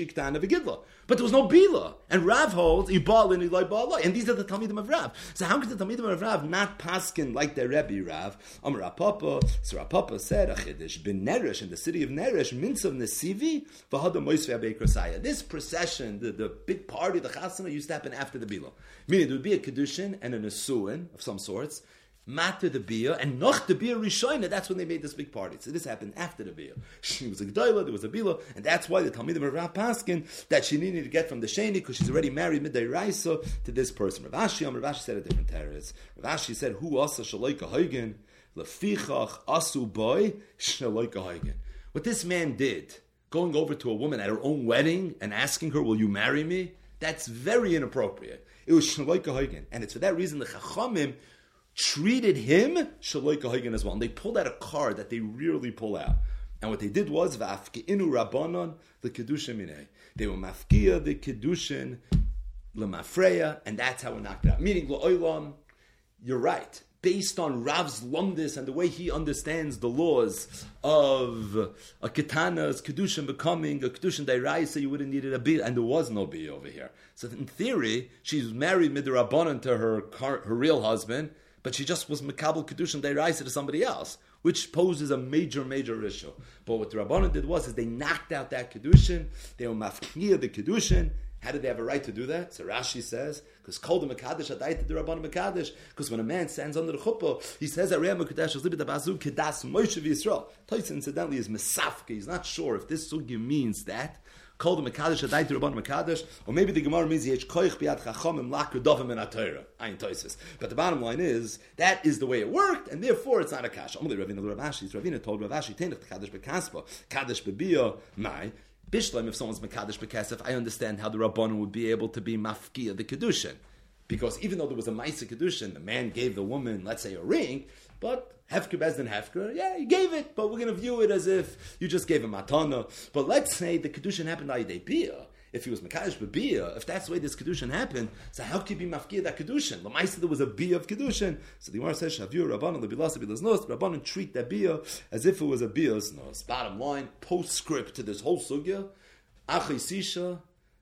there was no Bila. And Rav holds, and these are the Talmidim of Rav. So how could the Talmidim of Rav not paskin like their Rebbe Rav? Amar Papa, so Rav Papa said, Achidish, ben Neresh, in the city of Neresh, Minsav Nesivi, Vahada Moisvei Abekrasaya. This procession, the big party, the Chasana, used to happen after the Bila. Meaning there would be a Kedushin and a Nesuin of some sorts, Matter the Bia, and Noch the Bia Rishayna, that's when they made this big party. So this happened after the Bia. She was a G'dayla, there was a Bila, and that's why the Talmidim of Rav Paskin, that she needed to get from the Sheni, because she's already married Midday Raisa to this person. Rav Ashi said a different teretz. Rav Ashi said, Hu asa shaloika hoigen, lefichach asu boy, shaloika hoigen. What this man did, going over to a woman at her own wedding and asking her, will you marry me? That's very inappropriate. It was shaloika hoigen. And it's for that reason the Chachamim treated him shaloika hoigen as well. And they pulled out a card that they rarely pull out. And what they did was v'afkeinu rabbanon the kedushin minei. They were mafkia the kedushin lemafreya, and that's how we knocked it out. Meaning l'olam, you're right. Based on Rav's lumdis and the way he understands the laws of a ketana's kedushin becoming a kedushin dairaisa, you wouldn't need a bia, and there was no bia over here. So in theory, she's married midrabanan to her real husband, but she just was mekabel kedushin dairaisa to somebody else, which poses a major issue. But what the Rabbanan did was they knocked out that kedushin. They were mafkia the kedushin. How did they have a right to do that? So Rashi says, because kol the mekadesh adayt the Rabbanan mekadesh. Because when a man stands under the chuppah, he says, "Arei mekadesh libet abazu kedas Moshe v'Yisrael." Toys incidentally is mesafke. He's not sure if this sugi means that. Kol the mekadesh adayt the Rabbanan mekadesh, or maybe the Gemara means yech koich biad chachamim laker dovim in atayra. Ayin toises. But the bottom line is that is the way it worked, and therefore it's not a kasha. Only Ravina the Ravashi. Ravina told Ravashi, "Tenech kadesh bekaspa, kadesh bebia mai." Bishlam, if someone's Mekadesh Bekesef, I understand how the Rabbanon would be able to be Mafkia the Kedushin. Because even though there was a Maisa Kedushin, the man gave the woman, let's say, a ring, but Hefker Bezdin Hefker, yeah, he gave it, but we're going to view it as if you just gave him Matana. But let's say the Kedushin happened by Bia. If he was Mekadesh B'Bia, if that's the way this Kedushin happened, so how could he be Mafkia that Kedushin? The Maisa there was a Bia of Kedushin. So the Gemara says, Shavur Rabbanon Lebilas Bilas Nos, Rabbanon treat that Bia as if it was a Bia's Nos. Bottom line, postscript to this whole sugya, Achai Sisha,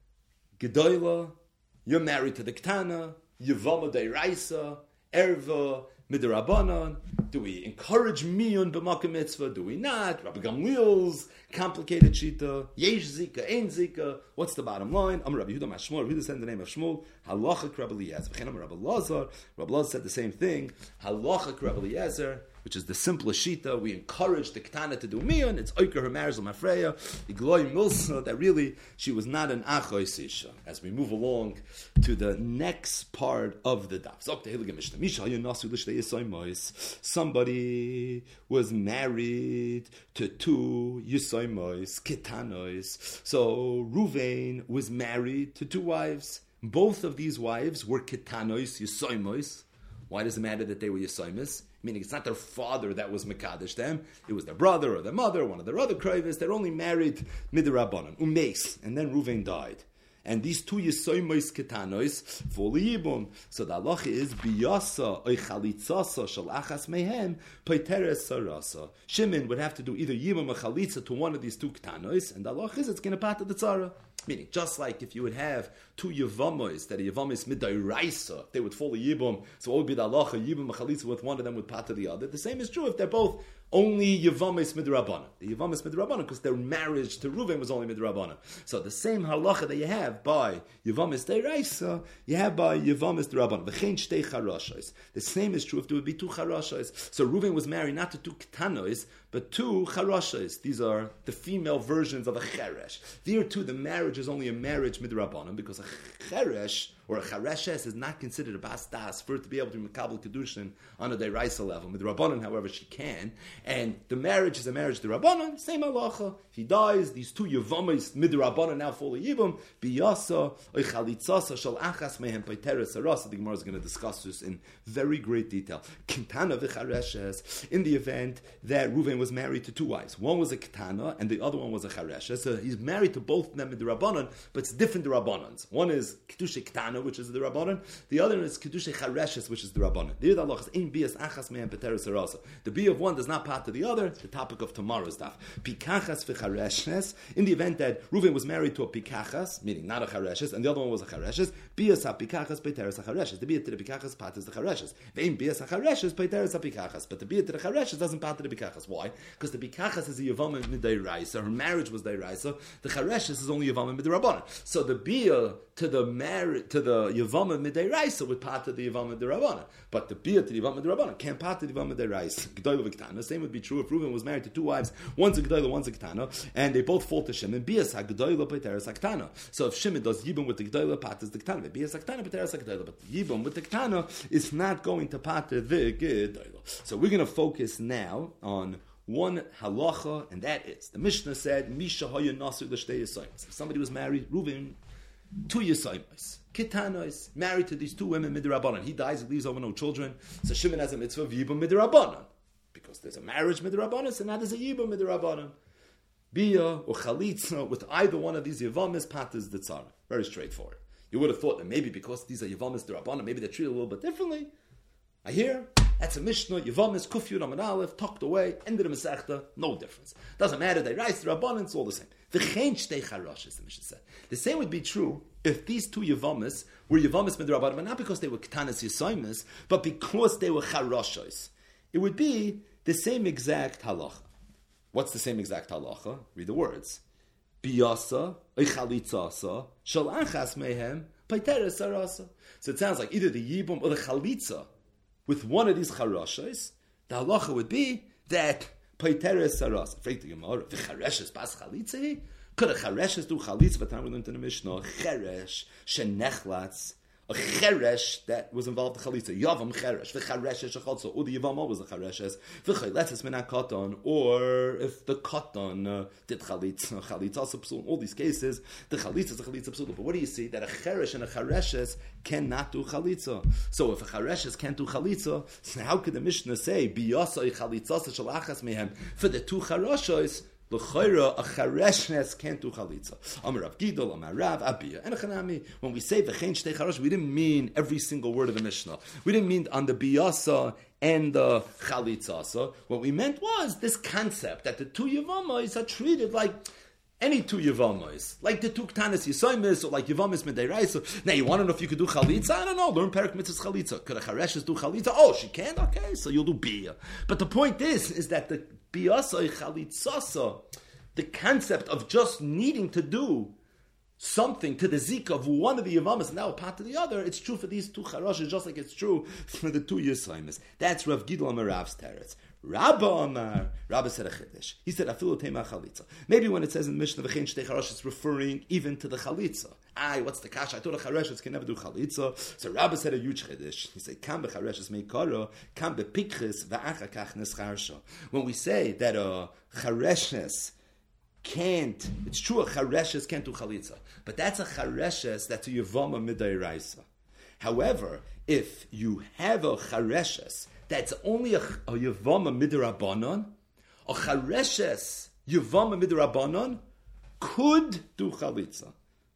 Gedoyla, you're married to the Ketana, Yevama Deiraisa, Erva, Midrabanan. Do we encourage miyun b'makom mitzvah? Do we not? Rabbi Gamliel's complicated shita. Yesh zika, ein zika. What's the bottom line? Amar Rabbi Yehuda Mashmuel. Rabbi Yehuda said in the name of Shmuel. Halachak Rabbi Eliezer. V'chein Amar Rabbi Lazar. Rabbi Lazar said the same thing. Halachak Rabbi Eliezer, which is the simplest shita. We encourage the ketana to do miyun. It's oiker her marriage l'mafreya. Igloi milsa. That really she was not an achoy sisha. As we move along to the next part of the daf. Somebody was married to two Yisoimois, Ketanois. So Ruvain was married to two wives. Both of these wives were Ketanois, Yisoimois. Why does it matter that they were Yisoimos? Meaning it's not their father that was Mekadesh them. It was their brother or their mother, one of their other Kraivis. They're only married Midrabanan, Umeis. And then Ruvain died. and these two Yisoimos Ketanois fully Yibum. So the halacha is Biyasa or Chalitzasa Shal Achas Mehem Paiteres Sarasa. Shimon would have to do either Yibum or Chalitza to one of these two Ketanois, and the halacha is it's going to part of the tzara. Meaning, just like if you would have two Yevamos, that a Yevamis Midairaisa, they would fall a Yibum, so what would be the halacha? Yibum Chalitza with one of them would part of the other. The same is true if they're both only Yevamis Midrabanan. The Yevamis Midrabanan, because their marriage to Reuven was only Midrabanan. So the same halacha that you have by Yevamis Deiraisa, you have by Yevamis Derabanan. V'chein shtei charashos. The same is true if there would be two charashos. So Reuven was married not to two ketanois, but two charashos. These are the female versions of a cheresh. There too, the marriage is only a marriage Midrabanan, because a cheresh or a chareshes is not considered a bas das for it to be able to makabel kedushin on a deraisa level. Midrabanan, however, she can. And the marriage is a marriage to Rabbanan, same halacha. If he dies, these two Yevamis Midrabanan now fall a Yibum, Biyasa, Oichalitzasa, Shal Achas Mehem Paiteres Arasa. The Gemara is going to discuss this in very great detail. Kintana v'chareshes, in the event that Reuven was married to two wives. One was a Ketana, and the other one was a Chareshes. So he's married to both of them Midrabanan, but it's different Rabbanans. One is Kedusha Ketana, which is the Rabbanan. The other is Kedusha Chareshes, which is the Rabbanan. The B of one does not part to the other. It's the topic of tomorrow's daf. Pikachas v'chareshes. In the event that Reuven was married to a pikachas, meaning not a chareshes, and the other one was a chareshes, bias ha-pikachas peiteres ha-chareshes. The bias to the pikachas part is the chareshes. Ve'im bias ha-chareshes peiteres ha-pikachas. But the bias to the chareshes doesn't part to the pikachas. Why? Because the pikachas is a yavama midayraisa. Her marriage was dayraisa. The chareshes is only yavama midrabanan. So the bias to the yavama midayraisa would part to the yavama midrabanan. But the bias to the yavama midrabanan can't part to the yavama midayraisa. The same would be true if Reuven was married to two wives, one's a G'dayla, one's a Ketana, and they both fall to Shimon. Bias ha-G'dayla Paiteres ha-Ketana. So if Shimon does Yibum with the G'dayla, part is the Ketana. Bias ha-Ketana Paiteres ha-G'dayla. But Yibum with the Ketana is not going to part the G'dayla. So we're going to focus now on one halacha, and that is, the Mishnah said, Misha haya nasir l'shtei yisayimos. If somebody was married, Reuven, two yisayimos. Ketanos, married to these two women midrabanan. He dies, he leaves over no children. So Shimon has a mitzvah of Yibum midrabanan. Because there's a marriage midrabanan, and now there's a Yibum midrabanan. Bia or Chalitza, with either one of these Yevamis, pat is the tzara. Very straightforward. You would have thought that maybe because these are Yevamis derabanan, maybe they're treated a little bit differently. I hear, that's a Mishnah, Yevamis, Kuf Yud Amud Aleph, tucked away, ended the Masechta, no difference. Doesn't matter, they rise to Rabbanan, it's all the same. V'chein shtei charashes, the Mishnah said. The same would be true if these two Yevamis were Yevamis midrabanan, but not because they were Ketanas Yisaimis, but because they were charashos. It would be the same exact halacha. What's the same exact halacha? Read the words. Biyasa, Eichalitzasa, Shal Achas Mehem, Paiteres Sarasa. So it sounds like either the Yibum or the Chalitza with one of these charashos, the halacha would be that Paiteres Sarasa. Fragt the Gemara, the Chareshes pas Chalitza? Could a Chareshes do Chalitza? But now we learned in the Mishnah, Cheresh, Shenechlatz, a cheresh that was involved in chalitza, yavam cheresh, v'chareshes shechalza, or the yavam was the chereshes, v'chayletzes min ha-katan, or if the katan did chalitza psul. In all these cases, the chalitza is a chalitza psul. But what do you see? That a cheresh and a chareshes cannot do chalitza. So if a chareshes can't do chalitza, so how could the Mishnah say biyasa chalitza shalachas mehem for the two charashos? L'chayra, a chareshnes can't do chalitza. Amar Rav Gidol, Amar Rav Abiyah, and a chanami. When we say v'chein shtei charash, we didn't mean every single word of the Mishnah. We didn't mean on the biyasa and the chalitzasa. What we meant was this concept that the two yevamos are treated like any two Yevamos, like the two Ktanis Yisaimis, or like Yevamis Medeirais. Now, you want to know if you could do Chalitza? I don't know. Learn Perek Mitzvahs Chalitza. Could a Chareshes do Chalitza? Oh, she can? Okay, so you'll do Bia. But the point is that the Biasa Chalitzasa, the concept of just needing to do something to the zik of one of the Yevamis and now a part of the other, it's true for these two Charashes, just like it's true for the two Yisaimis. That's Rav Gidol Amar Rav's teretz. Rabba Amar, Rabba said a chiddush. He said, "Afilu tema chalitza." Maybe when it says in the Mishnah v'chein shtei charash, it's referring even to the chalitza. What's the kasha? I thought a chareshes can never do chalitza. So Rabba said a huge chiddush. He said, "Kam bechareshes meikara, kam bepikches v'acha kach nescharsha." When we say that a chareshes can't, it's true a chareshes can't do chalitza, but that's a chareshes that's a yevama midayraisa. However, if you have a chareshes that's only a Yevama Midrabanan, a Chareshes Yevama Midrabanan could do Chalitza.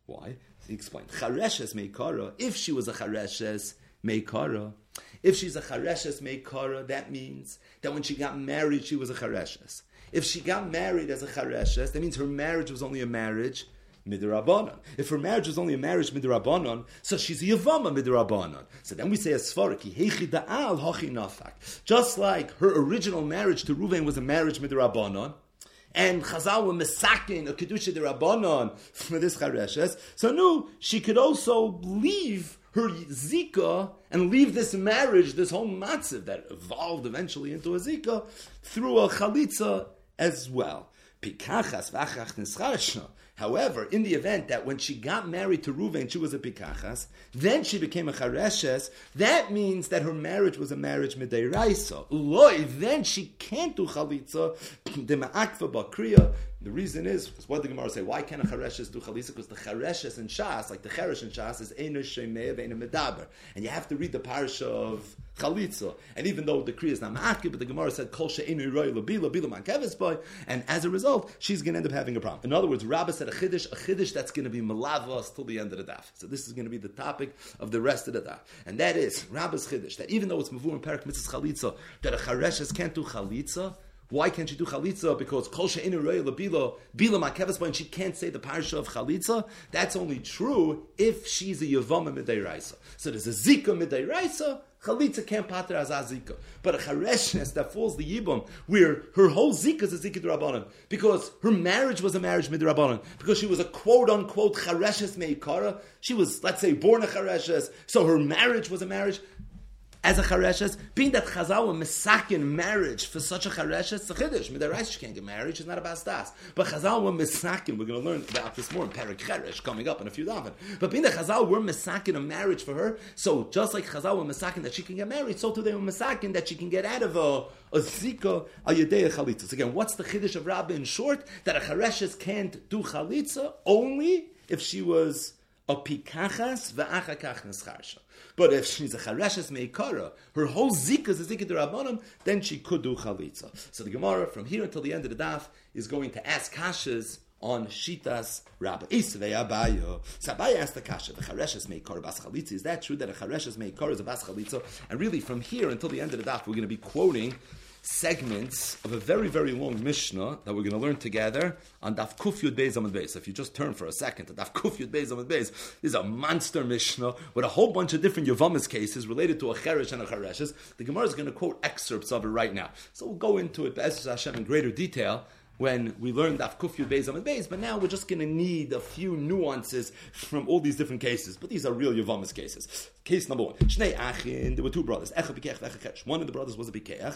Why? He explained. Chareshes meikara. If she was a chareshes meikara, if she's a chareshes meikara, that means that when she got married, she was a chareshes. If she got married as a chareshes, that means her marriage was only a marriage midrabanan. If her marriage was only a marriage midrabanan, so she's a yavama midrabanan. So then we say as svaraki heichi da'al hachi nafak. Just like her original marriage to Ruvain was a marriage midrabanan, and Chazal were mesakin a kedusha derabanan for this chareshes, so no, she could also leave her zika and leave this marriage, this whole matziv that evolved eventually into a zika, through a chalitza as well. Pikachas v'achach nischarsha. However, in the event that when she got married to Ruvain, she was a pikachas, then she became a chareshes, that means that her marriage was a marriage mideiraisa. Uloi, then she can't do chalitza, de ma'akva bakriya. The reason is, because what the Gemara say, why can't a chareshes do chalitza? Because the chareshes in Shas, like the cheresh in Shas, is eino shemei ve'eino medaber. And you have to read the parsha of chalitza. And even though the kriya is not ma'akib, but the Gemara said, kol she'eino yiroi l'bila, bila ma'keves boy. And as a result, she's going to end up having a problem. In other words, Rabbah said a chiddush that's going to be malavas till the end of the daf. So this is going to be the topic of the rest of the daf. And that is, Rabbah's chiddush, that even though it's mavur in Perek Mitzvahs chalitza, that a chareshes can't do chalitza. Why can't she do chalitza? Because kol she'eino yiroi l'bila, bila ma'keves boy, and she can't say the parsha of chalitza. That's only true if she's a yavama midairaisa. So there's a zika midairaisa. Chalitza can't pater as a zika. But a chareshes that falls the yibum, where her whole zika is a zika d'Rabbanan, because her marriage was a marriage midrabanan, because she was a quote-unquote chareshes meikara. She was, let's say, born a chareshes, so her marriage was a marriage as a chareshes. Being that Chazal were mesakin marriage for such a chareshes, it's a chiddush. Midaraisa, she can't get married, she's not a bastas. But Chazal were mesakin, we're going to learn about this more in Perek Cheresh, coming up in a few daven. But being that Chazal were mesakin a marriage for her, so just like Chazal were mesakin that she can get married, so too they were mesakin that she can get out of a zika, a yedei chalitza. So again, what's the chiddush of Rabbah in short? That a chareshes can't do chalitza only if she was a pikachas v'achakach nescharsha. But if she's a chareshes meikara, her whole zika is a zika d'Rabbanan, then she could do chalitza. So the Gemara, from here until the end of the daf, is going to ask kashas on shitas Rabbah. Isvei Abaye. So Abaye asked the kasha, the chareshes meikara bas chalitza. Is that true that a chareshes meikara is a bas chalitza? And really, from here until the end of the daf, we're going to be quoting segments of a very, very long Mishnah that we're going to learn together on Daf Kuf Yud Beis Amud Beis. So if you just turn for a second to Daf Kuf Yud Beis Amud Beis, this is a monster Mishnah with a whole bunch of different Yavamas cases related to a Cheresh and a Chereshes. The Gemara is going to quote excerpts of it right now. So we'll go into it, Be'ez Hashem, in greater detail when we learn Daf Kuf Yud Beis Amud Beis, but now we're just going to need a few nuances from all these different cases. But these are real Yavamas cases. Case number one. Shnei Achin, there were two brothers. Echa Bikeach v'Echa Cheresh. One of the brothers was a Bikeach.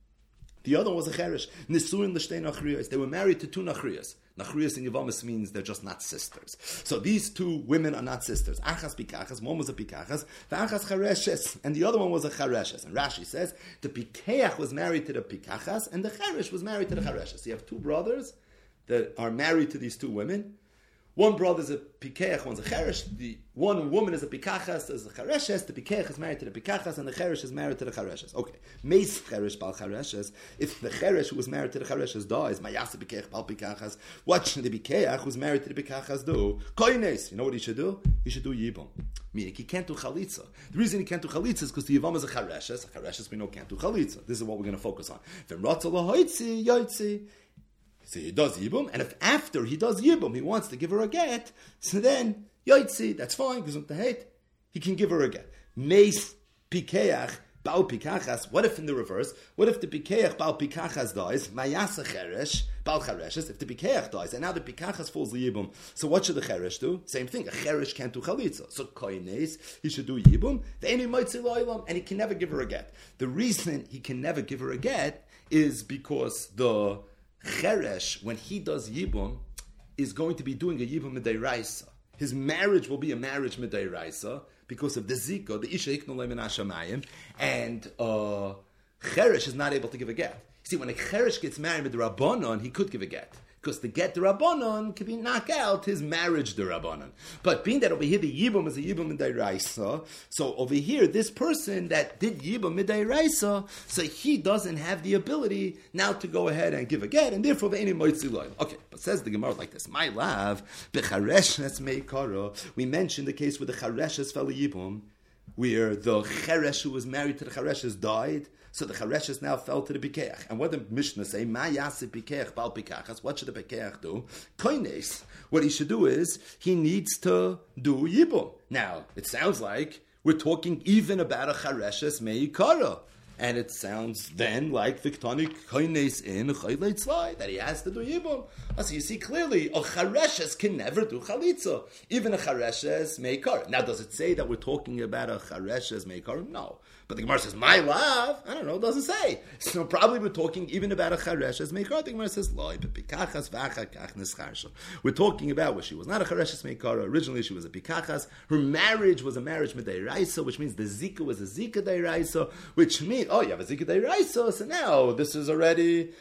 The other one was a cheresh. Nisuin l'shtei nachriyos. They were married to two nachriyos. Nachriyos in Yavamas means they're just not sisters. So these two women are not sisters. Achas pikachas, one was a pikachas, v'achas chereshes, and the other one was a chereshes. And Rashi says the pikeach was married to the pikachas, and the cheresh was married to the chereshes. So you have two brothers that are married to these two women. One brother is a pikeach, one's a cheresh. The one woman is a pikachas, is a chereshes. The pikeach is married to the pikachas, and the cheresh is married to the chereshes. Okay, meis cheresh bal chereshes. If the cheresh who was married to the chereshes dies, mayasa pikeach bal pikachas. What should the pikeach who's married to the pikachas do? Koines. You know what he should do? He should do yibum. Meaning he can't do chalitza. The reason he can't do chalitza is because the yivam is a chereshes. A chereshes we know can't do chalitza. This is what we're going to focus on. V'mratza lahoitzi yotzi. So he does Yibum, and if after he does Yibum, he wants to give her a get, so then, Yoitzi, that's fine, because he can give her a get. Meis Pikeach, Baal Pikachas, what if in the reverse? What if the Pikeach, Baal Pikachas dies, Mayasa Cheresh, Baal Chereshes, if the Pikeach dies, and now the Pikachas falls the Yibum, so what should the Cheresh do? Same thing, a Cheresh can't do Chalitza. So Koines, he should do Yibum, and he can never give her a get. The reason he can never give her a get is because the Cheresh, when he does Yibum, is going to be doing a Yibum Midairaisa. His marriage will be a marriage Midairaisa because of the Zika, the Isha Iknolei Min Hashamayim, and Cheresh is not able to give a get. See, when a Cheresh gets married with Rabbanon, he could give a get. because the get the Rabbanon can be knock out his marriage the Rabbanon. But being that over here the Yibum is a Yibum Midairaisa, so over here this person that did Yibum Midairaisa, so he doesn't have the ability now to go ahead and give a get, and therefore any moitzi loy. Okay, but says the Gemara like this: My love, bechareshes meikara. We mentioned the case where the chareshes fell a Yibum, where the cheresh who was married to the chareshes died. So the chareshes now fell to the pikeach. And what the Mishnah say? Ma yasi pikeach bal pikachas. What should the pikeach do? Koines. What he should do is, he needs to do yibum. Now, it sounds like we're talking even about a chareshes meikara. And it sounds then like Victonic koines in chaylet slide, that he has to do yibum. So you see clearly, a chareshes can never do chalitza. Even a chareshes meikara. Now, does it say that we're talking about a chareshes meikara? No. But the Gemara says, my love, I don't know, it doesn't say. So probably we're talking even about a chareshes meikara. The Gemara says, loy, pikachas v'achakach nischarsha. We're talking about where she was not a chareshes meikara. Originally she was a pikachas. Her marriage was a marriage midayraisa, which means the zika was a zika dayraisa, which means, oh, you have a zika dayraisa, so now this is already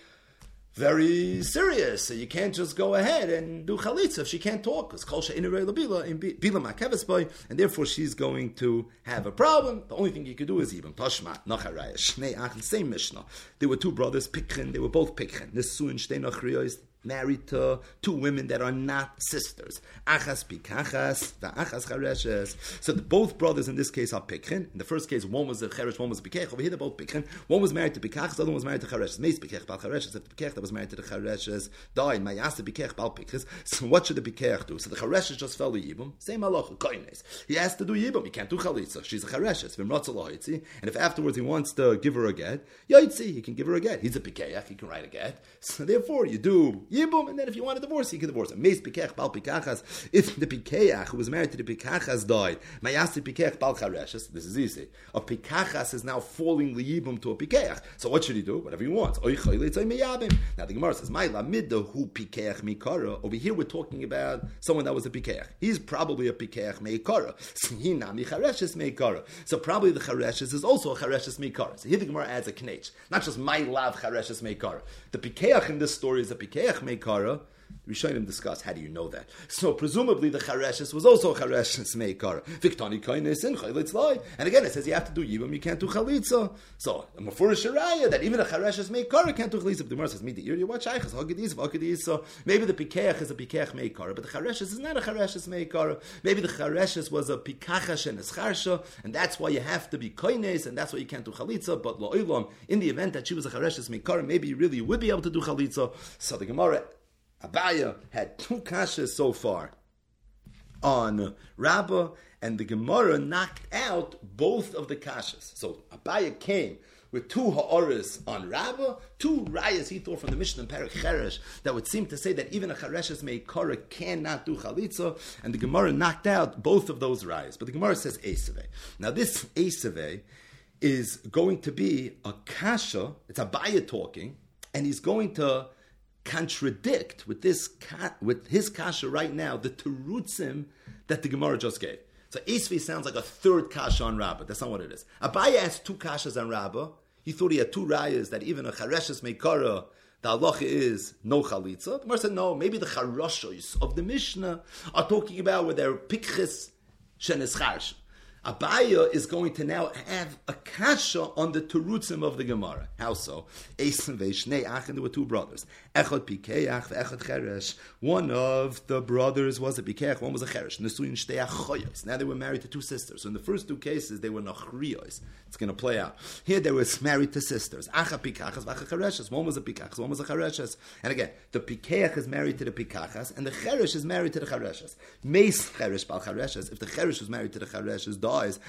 very serious. So you can't just go ahead and do chalitza if she can't talk, because kol she'ein rei labila in bila ma'keves boy, and therefore she's going to have a problem. The only thing you could do is even tashma nacharaya shnei achin, same Mishnah. There were two brothers pikchen. They were both pikchen. Nesu and shtei nachriyos, married to two women that are not sisters. Achas pikachas, va'achas chareshes. So both brothers in this case are pikchen. In the first case, one was a cheresh, one was a pikech. Over here, they're both pikchen. One was married to pikachas, the other one was married to chareshes. Meis pikech bal chareshes. If the pikech that was married to the chareshes died, mayasa pikech bal pikches. So what should the pikech do? So the chareshes just fell to yibum. Same halacha, koines. He has to do yibum. He can't do chalitza. She's a chareshes. V'mratza lo'itzi. And if afterwards he wants to give her a get, yoitzi, he can give her a get. He's a pikech. He can write a get. So therefore, you do yibum, and then if you want to divorce, you can divorce him. Meis pikech bal pikachas. If the pikeach who was married to the pikachas died, mayasi pikech bal chareshes. This is easy. A pikachas is now falling liyibum to a pikeach. So what should he do? Whatever he wants. Now the Gemara says, "My lamida hu pikeach mikara." Over here we're talking about someone that was a pikeach. He's probably a pikeach meikara. Hinami chareshes meikara. So probably the chareshes is also a chareshes meikara. So here the Gemara adds a knech. Not just my lav chareshes meikara. The pikeach in this story is a pikeach meikara. The Rishonim discuss, how do you know that? So presumably the chareshes was also a chareshes meikara. Viktani koines in chalitz loy. And again it says you have to do yibum, you can't do chalitza. So a mafurish raya that even a chareshes meikara can't do chalitza. The Gemara says, "Midi you watch aichas hagedis v'hagedis." So maybe the pikeach is a pikeach meikara, but the chareshes is not a chareshes meikara. Maybe the chareshes was a pikachash and escharsha, and that's why you have to be koines, and that's why you can't do chalitza. But lo'ilam, in the event that she was a chareshes meikara, maybe you really would be able to do chalitza. So the Gemara Abaya had two kashas so far on Rabbah, and the Gemara knocked out both of the kashas. So Abaya came with two ha'oris on Rabbah, two rayas he thought from the Mishnah and Perek Cheresh that would seem to say that even a chareshes meikara cannot do chalitza, and the Gemara knocked out both of those rayas. But the Gemara says Esaveh. Now this Esaveh is going to be a kasha, it's Abaya talking, and he's going to contradict with his kasha right now the terutzim that the Gemara just gave. So Esvi sounds like a third kasha on Rabbah. That's not what it is. Abaya asked two kashas on Rabbah. He thought he had two rayas that even a chareshes meikara, the halacha is no chalitza. The Gemara said no. Maybe the charoshois of the Mishnah are talking about where they're pikches shenescharsh. Abaya is going to now have a kasha on the terutzim of the Gemara. How so? Eisen ve'shnei achin, there were two brothers. Echad pikeach ve'echad cheresh. One of the brothers was a pikeach, one was a cheresh. Nesuin shtei achoyos. Now they were married to two sisters. So in the first two cases, they were nachriyos. It's going to play out. Here they were married to sisters. Acha pikachas ve'acha chereshes. One was a pikachas, one was a chereshes. And again, the pikeach is married to the pikachas, and the cheresh is married to the chereshes. Meis cheresh bal chereshes. If the cheresh was married to the chereshes, dies.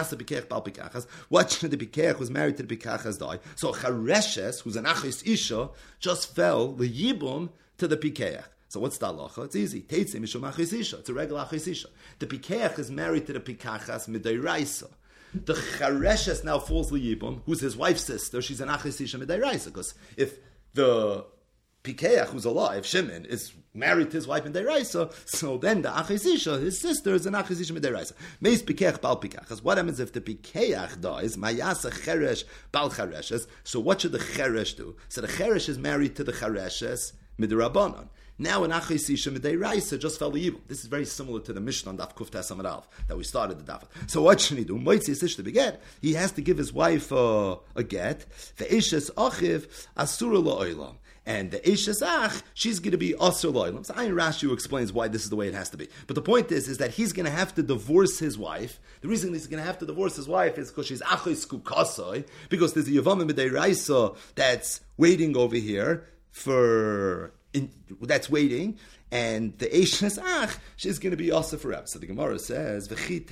What should the Bikech who's married to the Pikachas die? So Chareshes, who's an Achis Isha, just fell the Yibum to the Pikech. So what's the halacha? It's easy. Teitzim mishum Achis Isha. It's a regular Achis Isha. The Pikech is married to the Pikachas midairaisa. The Chareshes now falls the Yibum, who's his wife's sister. She's an Achis Isha midairaisa. Because if the Pikeach, who's alive, Shimon, is married to his wife in Deraisa, so then the Achisisha, his sister, is an Achisisha in Deraisa. Meis Pikeach Bal Pikeach. What happens if the Pikeach dies? Mayasa Cheresh Bal Chereshes. So what should the Cheresh do? So the Cheresh is married to the Chereshes Midrabanan. Now an achos isha midiraisa just fell the yibum. This is very similar to the Mishnah on Daf Kuf Tes Amud Aleph that we started the Daf. So what should he do? Moitzi ish to beget. He has to give his wife a get. The ishes achiv asura la'olam. And the Eishes Ach, she's going to be Asur Lo'ilam. So Ayin Rashi explains why this is the way it has to be. But the point is that he's going to have to divorce his wife. The reason he's going to have to divorce his wife is because she's Achos Kukasoi, because there's a Yavama Midei that's waiting over here that's waiting, and the Eishes Ach, she's going to be also forever. So the Gemara says,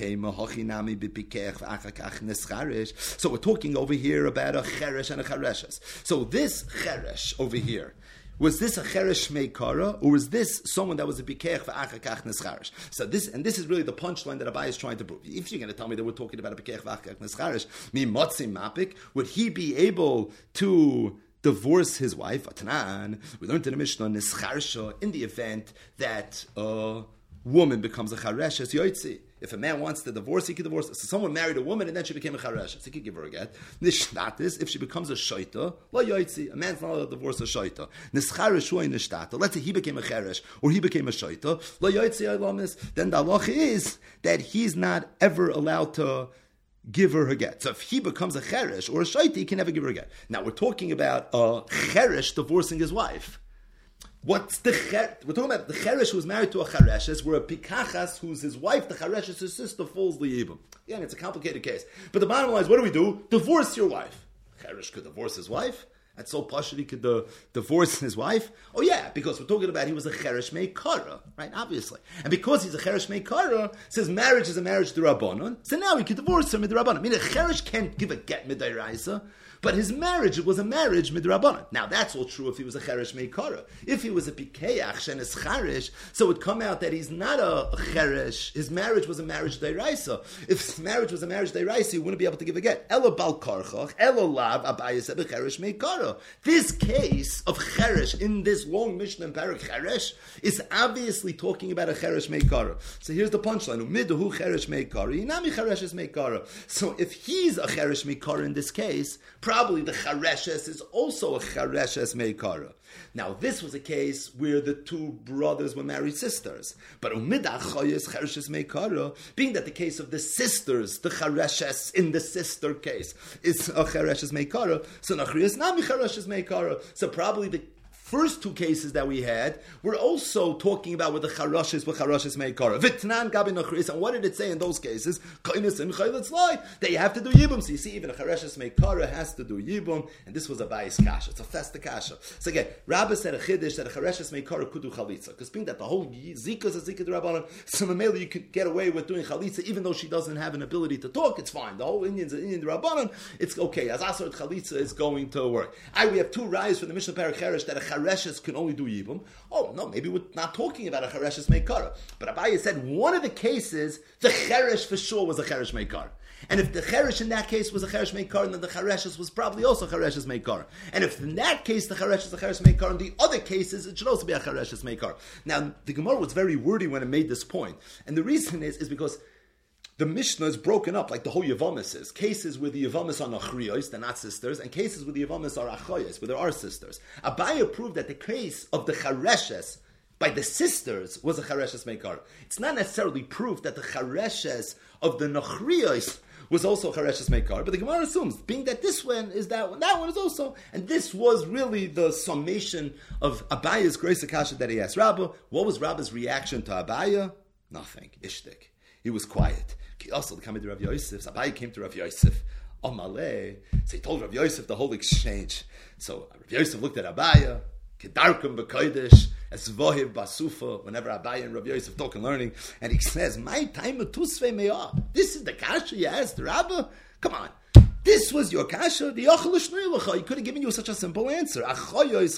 so we're talking over here about a Cheresh and a Chereshes. So this Cheresh over here, was this a Cheresh Meikara, or was this someone that was a Bikech v'achakach Nescharish? So this is really the punchline that Abai is trying to prove. If you're going to tell me that we're talking about a Bikech v'achakach Nescharish, mi motzim mapik, would he be able to divorce his wife? Atanan, we learned in the Mishnah Nescharsha, in the event that a woman becomes a Chareshes Yoitzi. If a man wants to divorce, he can divorce. So someone married a woman and then she became a Chareshes, he could give her a get. Nishtatis, if she becomes a Shaita, la Yoitzi. A man's not allowed to divorce a Shaita. Nescharish huay nishtata. Let's say he became a Cheresh or he became a Shaita, la Yoitzi Aylamis. Then the halacha is that he's not ever allowed to give her get. So if he becomes a cheresh or a shaiti, he can never give her a get. Now we're talking about a cheresh divorcing his wife. What's the we're talking about the cheresh who was married to a chereshes, where a pikachas who's his wife, the chereshes, his sister, falls liyibum. Yeah, it's a complicated case. But the bottom line is, what do? Divorce your wife. Cheresh could divorce his wife. That's so posh that he could divorce his wife. Oh yeah, because we're talking about he was a cheresh meikara, right? Obviously, and because he's a cheresh meikara, says marriage is a marriage to Rabbanon. So now he could divorce her midrabanan. I mean, a cheresh can't give a get midairaisa, but his marriage was a marriage midrabanan. Now that's all true if he was a cheresh meikara. If he was a pikeach shenes charish, so it would come out that he's not a cheresh. His marriage was a marriage deiraisa. If his marriage was a marriage deiraisa, he wouldn't be able to give a get. Elo bal karchach, elo lav abayis said cheresh meikara. This case of cheresh in this long Mishnah in Parak cheresh is obviously talking about a cheresh meikara. So here's the punchline: Umidahu cheresh meikara, inami cheresh is meikara. So if he's a cheresh meikara in this case, probably the chereshes is also a chereshes meikara. Now this was a case where the two brothers were married sisters, but umidach choyes chereshes meikara, being that the case of the sisters, the chereshes in the sister case is a chereshes meikara, so nachriyas nami chereshes meikara. So probably the first two cases that we had, we're also talking about with the charashes meikara. Vitnan gabi nachris. And what did it say in those cases? Kainis and chayletz lie. That you have to do yibum. So you see, even a charashes meikara has to do yibum, and this was a bayis kasha. It's a festa kasha. So again, Rabbi said a chiddush that a charashes meikara could do chalitza, because being that the whole zika is a zika d'Rabbanan, so mamela you could get away with doing chalitza even though she doesn't have an ability to talk. It's fine. The whole Indian's an Indian d'Rabbanan. It's okay. As asar chalitza is going to work. We have two rayos for the Mishnah Parak Cheresh that a Chareshes can only do Yibum. Oh, no, maybe we're not talking about a Chareshes Meikara. But Abaye said one of the cases, the Cheresh for sure was a Cheresh Meikara. And if the Cheresh in that case was a Cheresh Meikara, then the Chereshes was probably also Chereshes Meikara. And if in that case the Cheresh is a Cheresh Meikara, in the other cases it should also be a Chereshes Meikara. Now, the Gemara was very wordy when it made this point. And the reason is because the Mishnah is broken up, like the whole Yavamis is. Cases where the Yavamis are nachriyos, they're not sisters, and cases where the Yavamis are achoyos, where there are sisters. Abaye proved that the case of the Chareshes by the sisters was a Chareshes Meikar. It's not necessarily proof that the Chareshes of the nachriyos was also Chareshes Meikar, but the Gemara assumes, being that this one is that one is also, and this was really the summation of Abaye's grace akasha that he asked Rabba. What was Rabba's reaction to Abaye? Nothing. Ishtik. He was quiet. Also, the coming to Rav Yosef, Abaye came to Rav Yosef, Amaleh, so he told Rav Yosef the whole exchange. So Rav Yosef looked at Abaye, Kedarkum b'kodesh, as Vohiv basufa, whenever Abaye and Rav Yosef talk and learning, and he says, my time tusvei me'ah. This is the kasha you asked the Rabba? Come on. This was your kasha. The he could have given you such a simple answer. Like we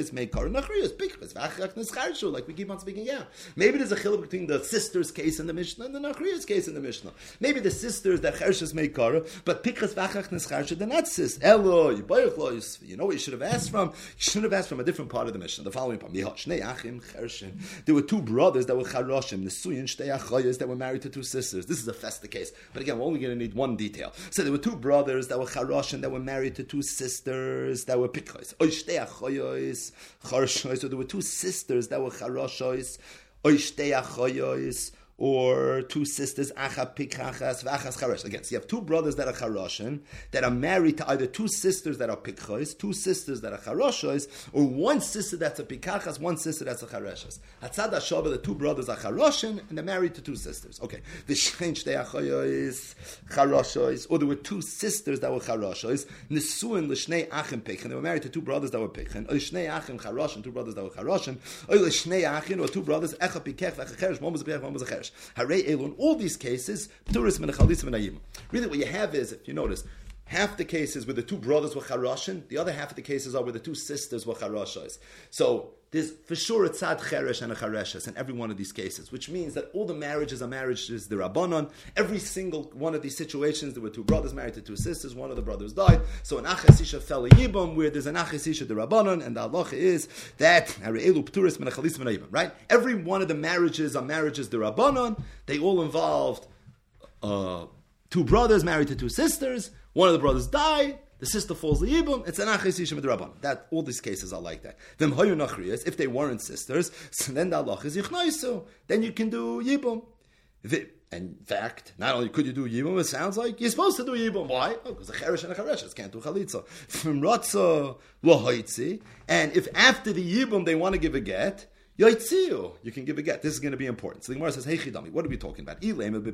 keep on speaking. Yeah, maybe there's a chiluk between the sisters' case in the Mishnah and the nachriyas case in the Mishnah. Maybe the sisters that chershes make kara, but pichas v'achach nescharshah they're not sis. Elo, you know what you should have asked from? You should have asked from a different part of the Mishnah. The following part: there were two brothers that were charoshim, nesuyin shtei achayos that were married to two sisters. This is a festa case, but again, we're only going to need one detail. So there were two brothers brothers that were charoshin, that were married to two sisters that were pikhois. Oishtei achoyos, charoshois, so there were two sisters that were charoshois, oishtei achoyos, or two sisters, acha pikachas, v'achas charesh. Again, so you have two brothers that are charoshin, that are married to either two sisters that are pikchos, two sisters that are charoshos, or one sister that's a pikachas, one sister that's a chareshos. Hatzad HaShavah, the two brothers are charoshin, and they're married to two sisters. Okay, the shein shtei achoyos, charoshos, or there were two sisters that were charoshos, nisuin l'shnei achim pikchen, they were married to two brothers that were pikchen, or shnei achim charoshin, two brothers that were charoshin, or l'shnei achim, or two brothers, echa pikech, v'echa cheresh, one was a pikech, one was a cheresh. Harei Elu, in all these cases, Pturis min Chalitza min Hayibum. Really, what you have is, if you notice, half the cases where the two brothers were Charoshin, the other half of the cases are where the two sisters were Charoshos. So there's for sure a tzad cheresh and a chareshes in every one of these cases, which means that all the marriages are marriages the Rabbanon. Every single one of these situations, there were two brothers married to two sisters, one of the brothers died. So an aches isha fell a yibum, where there's an aches isha the Rabbanon, and the halacha is that harei pturis min chalis min yibum. Right? Every one of the marriages are marriages the Rabbanon. They all involved two brothers married to two sisters. One of the brothers died. The sister falls the yibum. It's an aches isha midrabanan. That all these cases are like that. Them hayu nachriyas. If they weren't sisters, so then the halach is yichnoisu. Then you can do yibum. In fact, not only could you do yibum, it sounds like you're supposed to do yibum. Why? Oh, because the cheresh and the chareshes can't do chalitza. From ratza lohoitzi. And if after the yibum they want to give a get, Yaitziu, you can give a get. This is going to be important. So the Gemara says, "Hey Chidami, what are we talking about?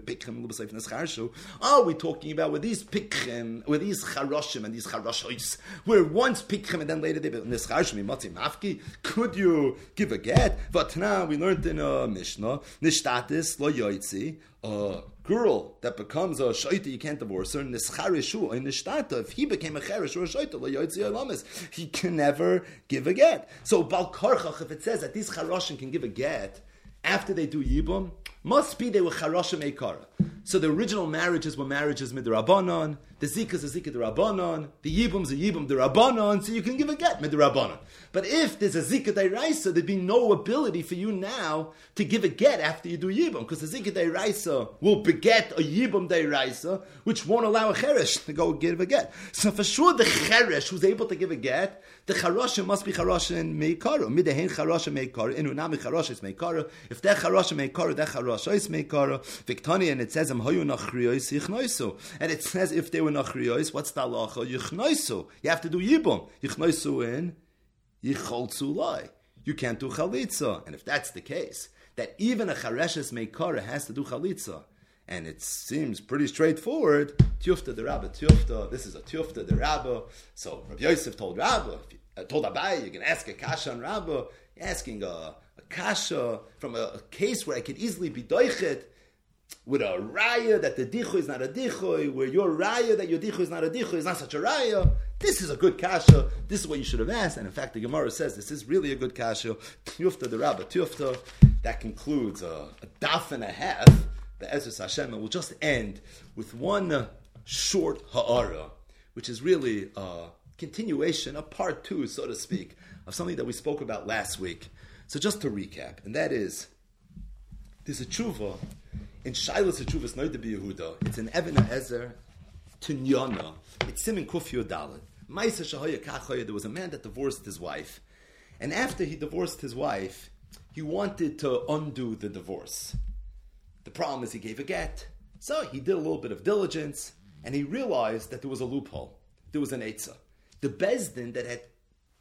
Are we talking about with these pikchim, with these charoshim and these charoshois, where once pikchim and then later they build nischarshim matzi mafki? Could you give a get? But now we learned in a Mishnah, nishtatis lo yaitzi." A girl that becomes a shaita, you can't divorce her. Nischarishu in nishtata. If he became a cherish or a shaita, layotzi alamis, he can never give a get. So bal karchach, if it says that these charoshim can give a get after they do yibum, must be they were charoshim eikara. So the original marriages were marriages midrabanan. The zika is a zika derabanan. The yibum's a yibum derabanan. So you can give a get midrabanan. But if there's a zika deraisa, there'd be no ability for you now to give a get after you do yibum, because the zika deraisa will beget a yibum deraisa, which won't allow a cheresh to go give a get. So for sure, the cheresh who's able to give a get, the charoshin must be charoshin meikara. Midahin charoshin meikara. Inunami charoshin meikara. If they're charoshin meikara, they're charoshin meikara. Viktani, and it says hayu nachriyos yichnoisu. And it says if they were nachriyos, what's the halacha? Yichnoisu. You have to do yibum. Yichnoisu in yicholzu lai. You can't do chalitza. And if that's the case, that even a chareshes meikara has to do chalitza, and it seems pretty straightforward, tiyufta the rabba, tiyufta, this is a tiyufta the rabba. So Rabbi Yosef told Rabba, told Abai, you can ask a kasha on Rabba, asking a kasha from a case where I could easily be doichet, with a raya that the dichoy is not a dichoy, where your raya that your dichoy is not a dichoy is not such a raya. This is a good kasha. This is what you should have asked. And in fact, the Gemara says this is really a good kasha. Tiyufta the rabba, tiyufta. That concludes a daf and a half. The Ezras Hashem, and we'll just end with one short ha'ara, which is really a continuation, a part two, so to speak, of something that we spoke about last week. So just to recap, and that is, there's a tshuva in Shilas Tshuvas Noida B'Yehuda. It's in Even HaEzer Tinyana. It's Simin Kuf Yodalet. Ma'aser Shahaya Kachaya. There was a man that divorced his wife, and after he divorced his wife, he wanted to undo the divorce. The problem is he gave a get. So he did a little bit of diligence, and he realized that there was a loophole. There was an eitzah. The Bezdin that had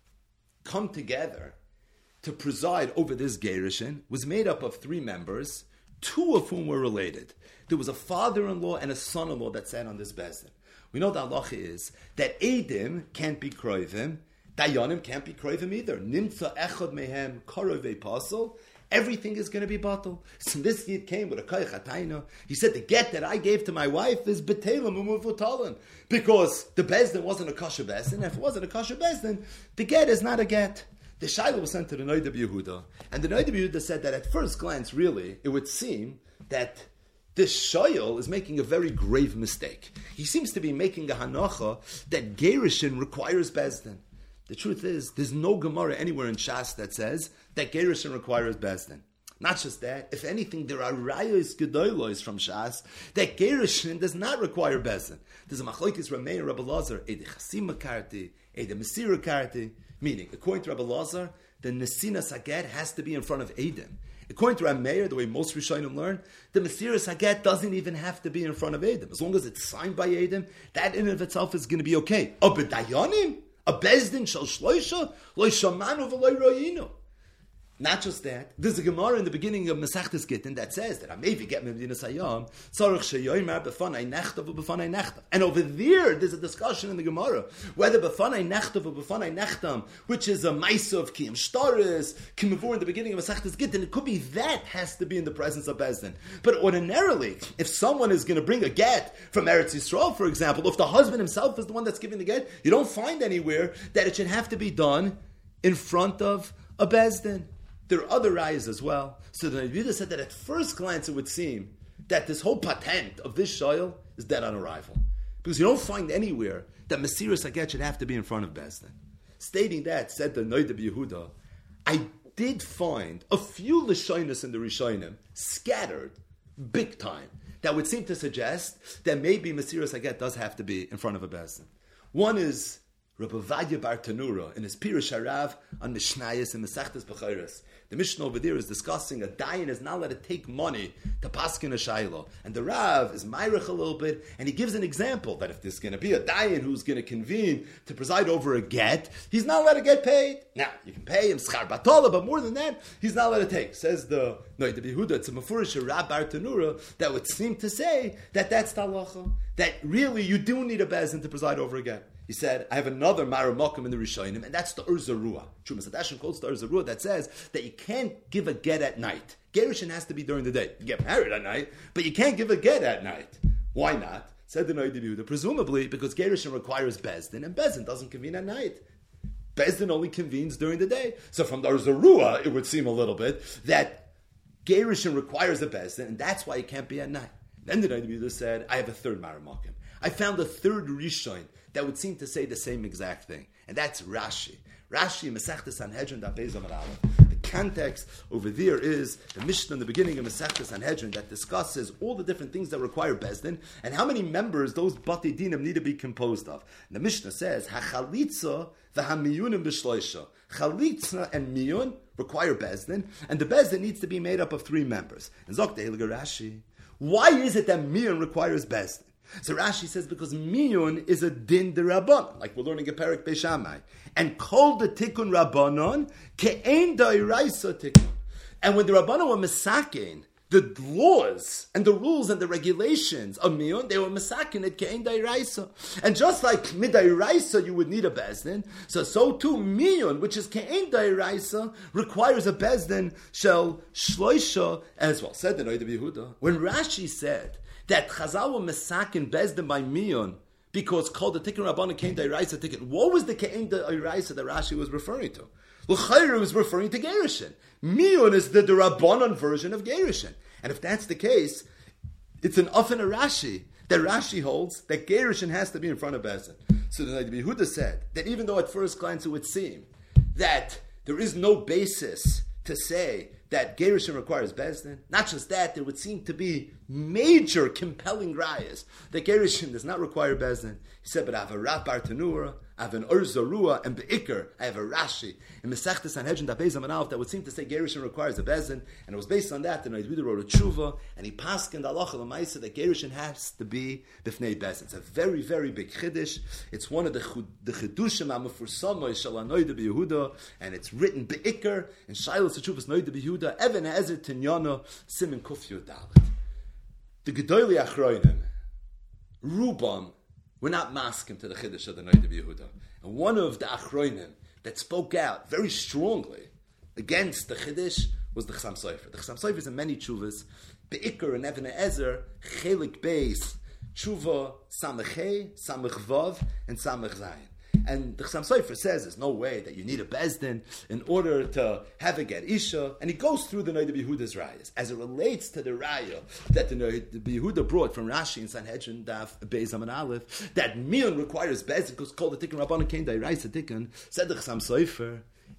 come together to preside over this gerushin was made up of 3 members, 2 of whom were related. There was a father-in-law and a son-in-law that sat on this Bezdin. We know the halacha is that Eidim can't be kroivim, Dayanim can't be kroivim either. Nimtza echad mehem karovei pasel. Everything is going to be bottled. So this yid came with a koyach hatayna. He said, the get that I gave to my wife is betelim umuvutalim. Because the bezdin wasn't a kosher bezdin. If it wasn't a kosher bezdin, the get is not a get. The Shaila was sent to the Noida B'Yehuda. And the Noida B'Yehuda said that at first glance, really, it would seem that this Shoyal is making a very grave mistake. He seems to be making a hanacha that gerushin requires bezdin. The truth is, there's no Gemara anywhere in Shas that says that gerushin requires bezdin. Not just that, if anything, there are rayos gedolos from Shas that Gerushin does not require Bezdin. There's a machlokes Ramei and Rabbi Lazar, Eide Chasima Karti, Eide Mesira Karti, meaning, according to Rabbi Lazar, the Nesinas Haget has to be in front of Eidim. According to Rameir, the way most Rishonim learn, the Mesiras Haget doesn't even have to be in front of Eidim. As long as it's signed by Eidim, that in and of itself is going to be okay. A B'dayanim? A Bezdin shal shloisha? Lo shamanu v'lo ro'inu. Not just that, there's a Gemara in the beginning of Masechtas Gittin that says that maybe get Medina Sayyam, Tzarech sheyoymer b'fanai nechtav or b'fanai nechtav. And over there's a discussion in the Gemara whether b'fanai nechtav or b'fanai nechtam, which is a Maisa of Kiyam Shtaris, Kimavur in the beginning of Masechtas Gittin, it could be that has to be in the presence of Bezdin. But ordinarily, if someone is going to bring a get from Eretz Yisrael, for example, if the husband himself is the one that's giving the get, you don't find anywhere that it should have to be done in front of a Bezdin. There are other rayas as well. So the Rebbe said that at first glance it would seem that this whole patent of this shayl is dead on arrival. Because you don't find anywhere that Mesiras Haget should have to be in front of Bezdin. Stating that, said the Noida Yehuda, I did find a few Lashonis in the Rishonim scattered big time that would seem to suggest that maybe Mesiras Haget does have to be in front of a Bezdin. One is Rabbi Vadya Bar Tanura in his Pirush Harav on Mishnayos and Masechtas Bechoros. The Mishnah over there is discussing a dayan is not allowed to take money to paskin a shaylo. And the Rav is myrich a little bit, and he gives an example that if there's going to be a dayan who's going to convene to preside over a get, he's not allowed to get paid. Now, you can pay him schar batola, but more than that, he's not allowed to take. Says the Yehuda, it's a mafurish Rab Bar Tanura that would seem to say that that's the halacha, that really you do need a bezin to preside over a get. He said, I have another Maramokim in the Rishonim, and that's the Urzarua. Chumas Hadashim quotes the Urzarua that says that you can't give a get at night. Gerushin has to be during the day. You get married at night, but you can't give a get at night. Why not? Said the Noida Yehuda, presumably because Gerushin requires Bezdin, and Bezdin doesn't convene at night. Bezdin only convenes during the day. So from the Urzarua, it would seem a little bit that Gerushin requires a Bezdin, and that's why it can't be at night. Then the Noida Yehuda said, I have a third Maramokim. I found a third Rishon that would seem to say the same exact thing. And that's Rashi. Rashi, Masechtas Sanhedrin, Daf Beis Amud Aleph. The context over there is the Mishnah in the beginning of Masechtas Sanhedrin that discusses all the different things that require Bezdin and how many members those Bati Dinim need to be composed of. And the Mishnah says, HaChalitza v'hamiyunim b'shloisha. Chalitza and miyun require Bezdin, and the Bezdin needs to be made up of 3 members. And Zok the Heilige Rashi, why is it that miyun requires Bezdin? So Rashi says because miyun is a din de rabbanon, like we're learning a Perek Beishamai, and called the tikkun rabbanon ke'ein da'iraisa tikkun. And when the rabbanon were misakin the laws and the rules and the regulations of miyun, they were misakin at ke'ein da'iraisa. And just like mida'iraisa you would need a bezdin, so too miyun, which is ke'ein da'iraisa, requires a bezdin shel shloisha as well. Said the Noida Yehuda, when Rashi said that Chazal were mesakin bezdin by miyun because called the tikkun rabbanon ke'ein da'iraisa tikkun. What was the ke'ein da'iraisa that Rashi was referring to? L'chayr was referring to Gerushin. Miyun is the rabbanon version of Gerushin. And if that's the case, it's an often a Rashi that Rashi holds that Gerushin has to be in front of Bezdin. So the Yehuda said that even though at first glance it would seem that there is no basis to say that Gerushin requires Bezdin, not just that, there would seem to be major compelling rayas that Gerushin does not require Bezdin. He said, but I have a Rav Bar Tanura, I have an Urzarua, and Be'ikr, I have a Rashi. In Masechtas Sanhedrin Daf Beis Amud Aleph that would seem to say Gerushin requires a Bezdin, and it was based on that, and Yehuda wrote a tshuva, and he paskened halacha l'maisa that Gerushin has to be b'fnei Bezdin. It's a very, very big chiddush. It's one of the chidushim ha'mefursamai shel Noida Yehuda, and it's written Be'ikr, and Shilas Tshuvas Noida Yehuda, Even Ezer Tinyana, Simen Kuf Yud Dalet. The Gedolei Achronim, Rubam, we're not masking to the Chiddush of the Noida Yehuda. And one of the Achronim that spoke out very strongly against the Chiddush was the Chassam Sofer. The Chassam Sofer is in many tshuvas, Be'ikr and Even Ezer, Chelik Beis, Tshuva, Samech He, Samech Vav, and Samech Zayin. And the Chassam Sofer says there's no way that you need a Bezdin in order to have a Ger Isha. And he goes through the Noida Yehuda's rayas. As it relates to the raya that the Noida Yehuda brought from Rashi in Sanhedrin Daf Beis Amud Aleph, that Miyun requires Bezdin because called the Tikkun Rabbanon Kein Da'iraisa Tikkun, said the Chassam Sofer,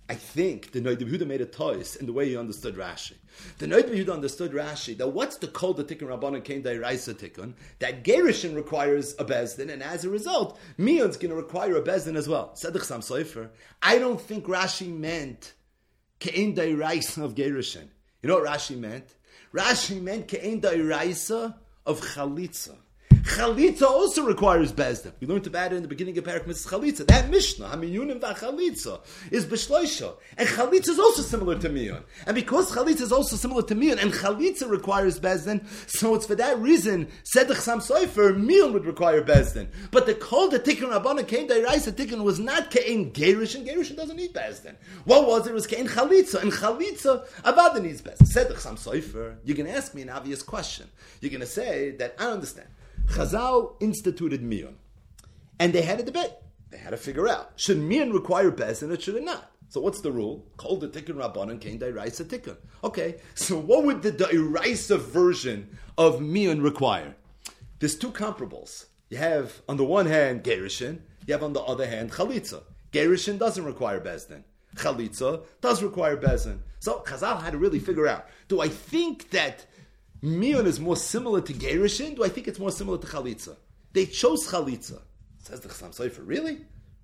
I think the Noida B'Yehuda made a choice in the way he understood Rashi. The Noida B'Yehuda understood Rashi that what's the kol the tikkun rabbanon kain da'iraisa tikkun, that gerushin requires a bezdin, and as a result, miyon's going to require a bezdin as well. Sedich Sam Sofer. I don't think Rashi meant kain da'iraisa of gerushin. You know what Rashi meant? Rashi meant kain da'iraisa of chalitza. Chalitza also requires bezdin. We learned about it in the beginning of Parak Mitzvah Chalitza. That Mishnah, Hamiyunim v'Chalitza, is b'shloisha. And Chalitza is also similar to Miyun. And because Chalitza is also similar to Miyun, and Chalitza requires bezdin, so it's for that reason, Sedech Sam Sofer, Miyun would require bezdin. But the call the Tikkun Rabbanan Kain Da'iraisa Tikkun was not Kain Gerushin. Gerushin doesn't need bezdin. What was it? It was Kain Chalitza. And Chalitza, Avada needs bezdin. Sedech Sam Sofer, you're going to ask me an obvious question. You're going to say that, I don't understand. Chazal instituted Miyun, and they had a debate. They had to figure out, should Miyun require bezdin or should it not? So what's the rule? Call the tikkun rabbanon kain da'iraisa tikkun. Okay, so what would the da'iraisa version of Miyun require? There's two comparables. You have, on the one hand, gerushin. You have, on the other hand, chalitza. Gerushin doesn't require bezdin. Chalitza does require bezdin. So Chazal had to really figure out, do I think that Miyun is more similar to gerushin? Do I think it's more similar to chalitza? They chose chalitza. Says the Chassam Sofer. Really?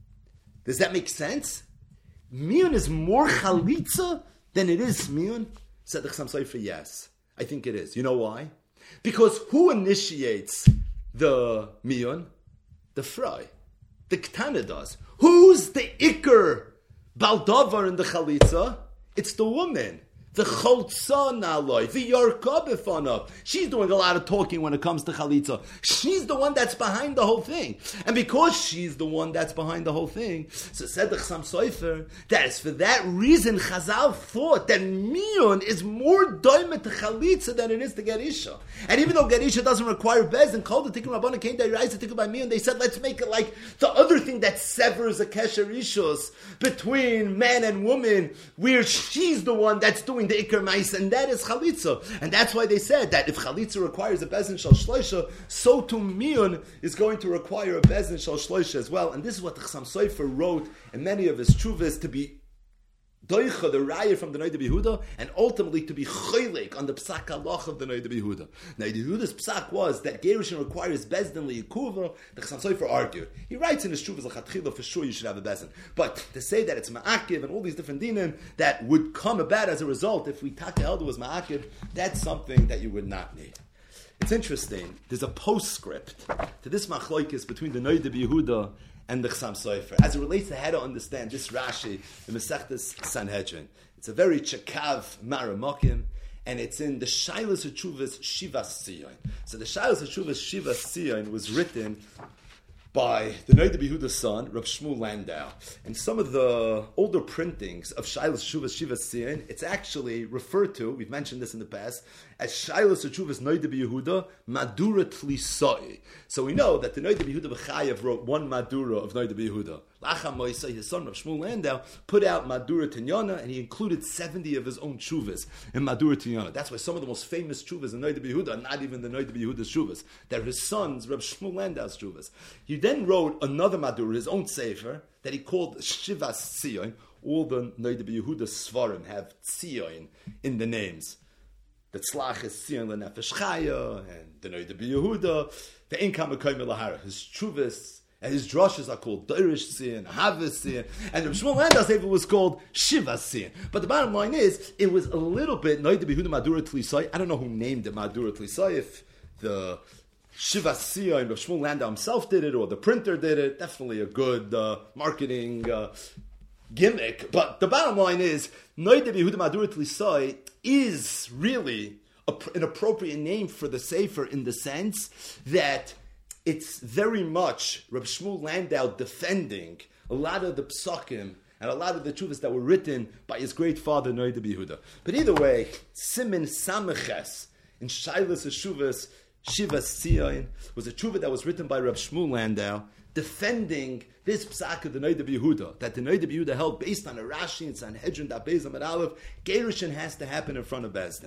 Does that make sense? Miyun is more chalitza than it is Miyun? Said the Chassam Sofer. Yes, I think it is. You know why? Because who initiates the Miyun? The fry. The Ketana does. Who's the Iker Baldavar in the chalitza? It's the woman. The cholza naloi, the yarka b'fanav. She's doing a lot of talking when it comes to chalitza. She's the one that's behind the whole thing. And because she's the one that's behind the whole thing, so said the Chassam Sofer, that is for that reason Chazal thought that Miyun is more doimet to chalitza than it is to Gerisha. And even though Gerisha doesn't require bezdin, called the Tikkun Rabbanan Kain Da'iraisa Tikkun by Miyun, they said, let's make it like the other thing that severs a kesher ishus between man and woman, where she's the one that's doing the Iker Mais, and that is Chalitza. And that's why they said that if Chalitza requires a Bezdin Shal Shloisha, so too Miyun is going to require a Bezdin Shal Shloisha as well. And this is what the Chassam Sofer wrote in many of his Chuvas, to be Doicha, the Raya from the Noida B'Yehuda, and ultimately to be Choylek on the Psak Halach of the Noida B'Yehuda. Noida B'Yehuda's Psak was that Gerushin requires Bezdin Li'ikuva. The Chassam Sofer argued. He writes in his Shuvas L'chatchila, for sure you should have a Bezdin. But to say that it's Ma'akiv and all these different dinim that would come about as a result if we Taka Elder was Ma'akiv, that's something that you would not need. It's interesting. There's a postscript to this Machloikis between the Noida B'Yehuda and the Chassam Sofer, as it relates to how to understand this Rashi in Masechtas Sanhedrin. It's a very chakav maramokim, and it's in the Shailas Hachuvas Shivas Tzion. So the Shailas Hachuvas Shivas Tzion was written by the Noida B'Yehuda's son, Rav Shmuel Landau. And some of the older printings of Shailas Hachuvas Shivas Tzion, it's actually referred to, we've mentioned this in the past, as Shailas Hachuvas Noida B'Yehuda, Madura Tlisai. So we know that the Noida B'Yehuda B'Chayev wrote one Madura of Noida B'Yehuda. Lacham Moisei, his son, Rav Shmuel Landau, put out Madura Tinyana, and he included 70 of his own Chuvas in Madura Tinyana. That's why some of the most famous Chuvas in Noida B'Yehuda are not even the Noida B'Yehuda's Chuvas. They're his son's, Rav Shmuel Landau's Chuvas. He then wrote another Madura, his own Sefer, that he called Shivas Tzion. All the Noida B'Yehuda Svarim have Tzion in the names. The Tzlach is Tzion L'Nefesh Chaya, and the Noida B'Yehuda, the Inkam Mekoyim L'Hara. His Chuvas and his drushes are called Dorish Tzion, Havas Tzion, and Rav Shmuel Landau's Sefer was called Shivas Tzion. But the bottom line is, it was a little bit Noida B'Yehuda Madura Tlisai. I don't know who named it Madura Tlisai, if the Shivas Tzion, Rav Shmuel Landau himself did it, or the printer did it. Definitely a good marketing gimmick. But the bottom line is, Noida B'Yehuda Madura Tlisai is really an appropriate name for the Sefer, in the sense that it's very much Rav Shmuel Landau defending a lot of the psakim and a lot of the chuvas that were written by his great father Noida B'Yehuda. But either way, Simin Sameches in Shailas Hashuvas Shivas Tzion was a chuva that was written by Rav Shmuel Landau, defending this psak of the Noida B'Yehuda, that the Noida B'Yehuda held based on a Rashi and Sanhedrin Daf Beis Amud Aleph, Gerushin has to happen in front of Bezdin.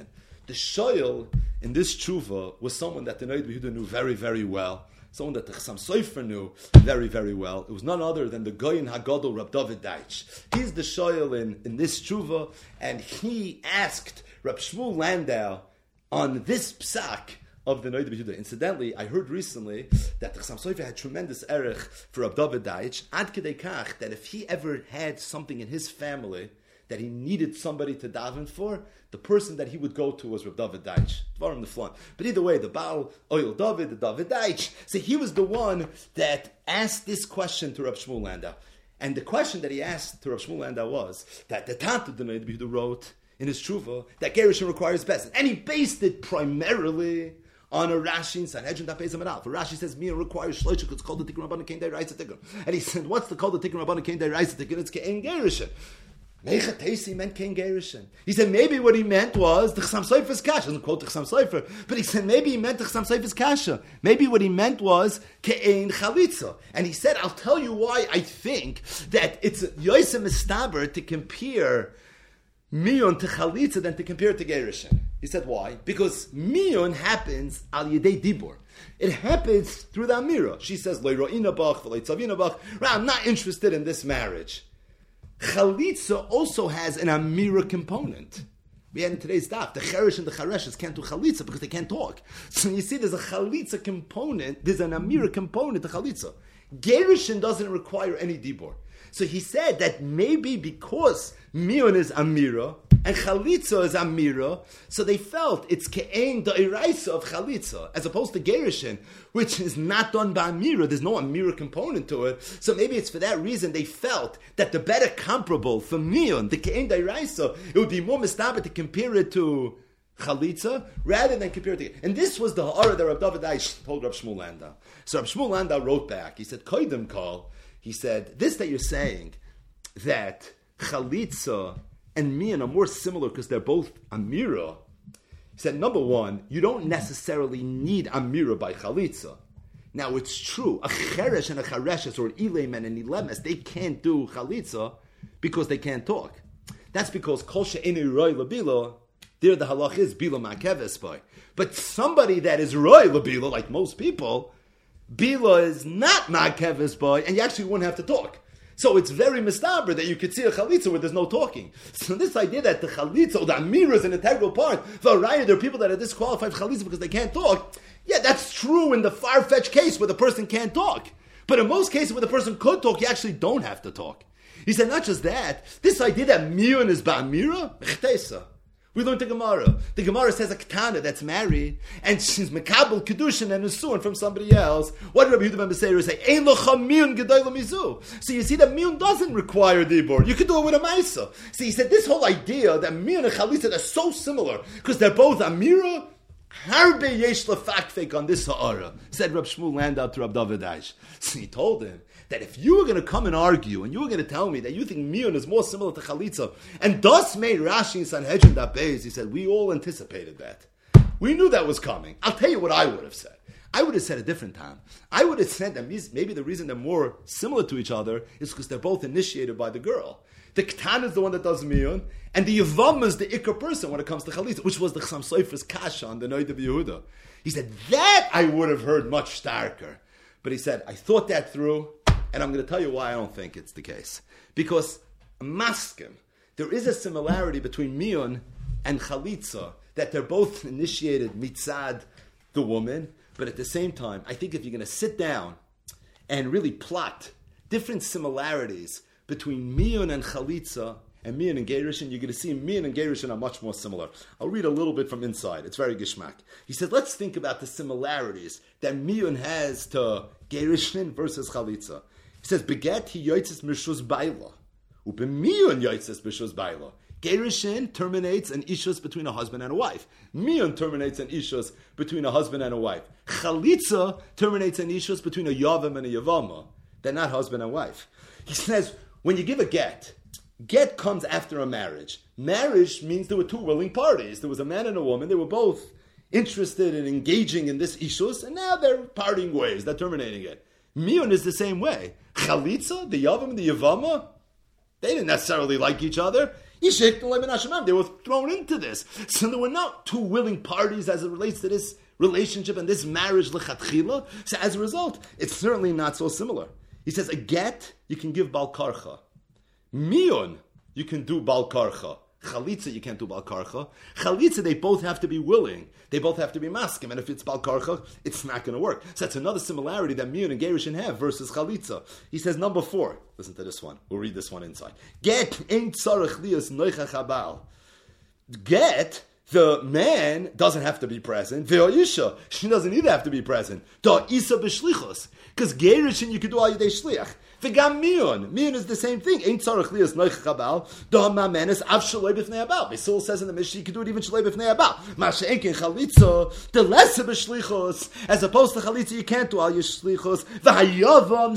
The shoyl in this tshuva was someone that the Noid Yehuda knew very, very well. Someone that the Chassam Sofer knew very, very well. It was none other than the Goyin Hagadol Rab David Deitch. He's the shoyl in this tshuva, and he asked Rab Shmuel Landau on this psak of the Noid Yehuda. Incidentally, I heard recently that the Chassam Sofer had tremendous erech for Rab David Deitch, ad kedei kach, that if he ever had something in his family that he needed somebody to daven for, the person that he would go to was Reb David Deitch. Dvarim the flan. But either way, the Baal Oyel David, the David Deitch. So he was the one that asked this question to Reb Shmuel Landau. And the question that he asked to Reb Shmuel Landau was that the Tant of the Noid Yehuda wrote in his Tshuva that Gerushin requires Beis. And he based it primarily on a Rashi in Sanhedrin Daf Beis Amud Aleph. Rashi says Mia requires Shloisha because it's called the Tikkun Rabbanan Kein Deraisa Tikkun. And he said, what's the called the Tikkun Rabbanan Kein Deraisa Tikkun? It's Kein Gerushin. Mechatesi meant Kein Gerushin. He said maybe what he meant was the Chassam Sofer's kasha. Doesn't quote the Chassam Sofer, but he said maybe he meant the Chassam Sofer's kasha. Maybe what he meant was Kein Chalitza. And he said, I'll tell you why I think that it's Yosem Mistaber to compare Miyun to Chalitza than to compare it to Gerushin. He said why? Because Miyun happens al Yedei Dibur. It happens through the Amira. She says, Lo ro'ina bach, v'lo tzavina bach. I'm not interested in this marriage. Chalitza also has an Amira component. We had in today's daf, the Cheresh and the Chareshes can't do Chalitza because they can't talk. So you see there's a Chalitza component, there's an Amira component to Chalitza. Gerushin doesn't require any Dibor. So he said that maybe because Miyun is Amira and Chalitza is Amira, so they felt it's Ke'en Da'iraisa of Chalitza, as opposed to Gerushin, which is not done by Amira. There's no Amira component to it. So maybe it's for that reason they felt that the better comparable for Miyun, the Ke'en Da'iraisa, it would be more mistaber to compare it to Chalitza rather than compare it to. And this was the ha'ara that Rab David Deitch told Rab Shmuel Landau. So Rab Shmuel Landau wrote back. He said, Koidem Kol. He said, this that you're saying, that Chalitza and Miyun are more similar because they're both Amira. He said, number one, you don't necessarily need Amira by Chalitza. Now, it's true, a Cheresh and a Chareshes, or Ilemen and Ilemes, they can't do Chalitza because they can't talk. That's because Kol she'enei roi labila, there the halach is bila ma'keves by. But somebody that is roi labila, like most people, bila is not ma'keves by, and you actually wouldn't have to talk. So it's very mistaber that you could see a chalitza where there's no talking. So this idea that the chalitza or the amira is an integral part, there are people that are disqualified for chalitza because they can't talk. Yeah, that's true in the far-fetched case where the person can't talk. But in most cases where the person could talk, you actually don't have to talk. He said not just that, this idea that miyun is ba'amira, chtesa. We learned the Gemara. The Gemara says a ketana that's married, and she's mekabel kedushin and nesuin from somebody else. What did Rabbi Yehuda ben Beseira say? Ein locha miyun gedayla mizu. So you see that miyun doesn't require dibur. You could do it with a maisa. So he said this whole idea that miyun and chalitza are so similar because they're both amira. Harbe yesh lefakfek on this ha'ara, said Rab Shmuel Landau to Rab David Deitch. So he told him that if you were going to come and argue, and you were going to tell me that you think Miyun is more similar to Chalitza, and thus made Rashi in Sanhedrin Daf Beis, he said, we all anticipated that. We knew that was coming. I'll tell you what I would have said. I would have said a different time. I would have said that maybe the reason they're more similar to each other is because they're both initiated by the girl. The Ktan is the one that does Miyun, and the Yavam is the Ikar person when it comes to Chalitza, which was the Chassam Sofer's kasha on the Noid of Yehuda. He said, that I would have heard much starker. But he said, I thought that through, and I'm going to tell you why I don't think it's the case. Because maskim, there is a similarity between Miyun and Chalitza, that they're both initiated mitzad the woman, but at the same time, I think if you're going to sit down and really plot different similarities between Miyun and Chalitza, and Miyun and Gerushin, you're going to see Miyun and Gerushin are much more similar. I'll read a little bit from inside. It's very gishmak. He said, let's think about the similarities that Miyun has to Gerushin versus Chalitza. He says, Beget he yoitzes mishus baila. Upemiyun yoitzes mishus baila. Gerushin terminates an ishus between a husband and a wife. Miyun terminates an ishus between a husband and a wife. Chalitza terminates an ishus between a yavam and a yavama. They're not husband and wife. He says, when you give a get comes after a marriage. Marriage means there were two willing parties. There was a man and a woman. They were both interested in engaging in this ishus, and now they're parting ways. They're terminating it. Miyun is the same way. Chalitza, the Yavam, the Yavama, they didn't necessarily like each other. They were thrown into this. So there were not two willing parties as it relates to this relationship and this marriage lechatchila. So as a result, it's certainly not so similar. He says, a get, you can give bal karcha. Miyun, you can do bal karcha. Chalitza, you can't do bal karcha. Chalitza, they both have to be willing. They both have to be maskim. And if it's bal karcha, it's not going to work. So that's another similarity that Miyun and Gerushin have versus chalitza. He says, number 4. Listen to this one. We'll read this one inside. Get ain't tzarech lias noichach habal. Get, the man doesn't have to be present. Ve'oisha, she doesn't either have to be present. Da isa b'shlichos. Because Gerushin, you could do al yedei shliach. V'gam miyun. Miyun is the same thing. Ain't tzarech lias noichach habal. Da ma'menes av shaloi b'fnei habal. Basil says in the Mishnah, you could do it even shaloi b'fnei habal. Masha enkin chalitza, the lesser b'shlichos. As opposed to chalitza, you can't do al yeshlichos. V'hayavam,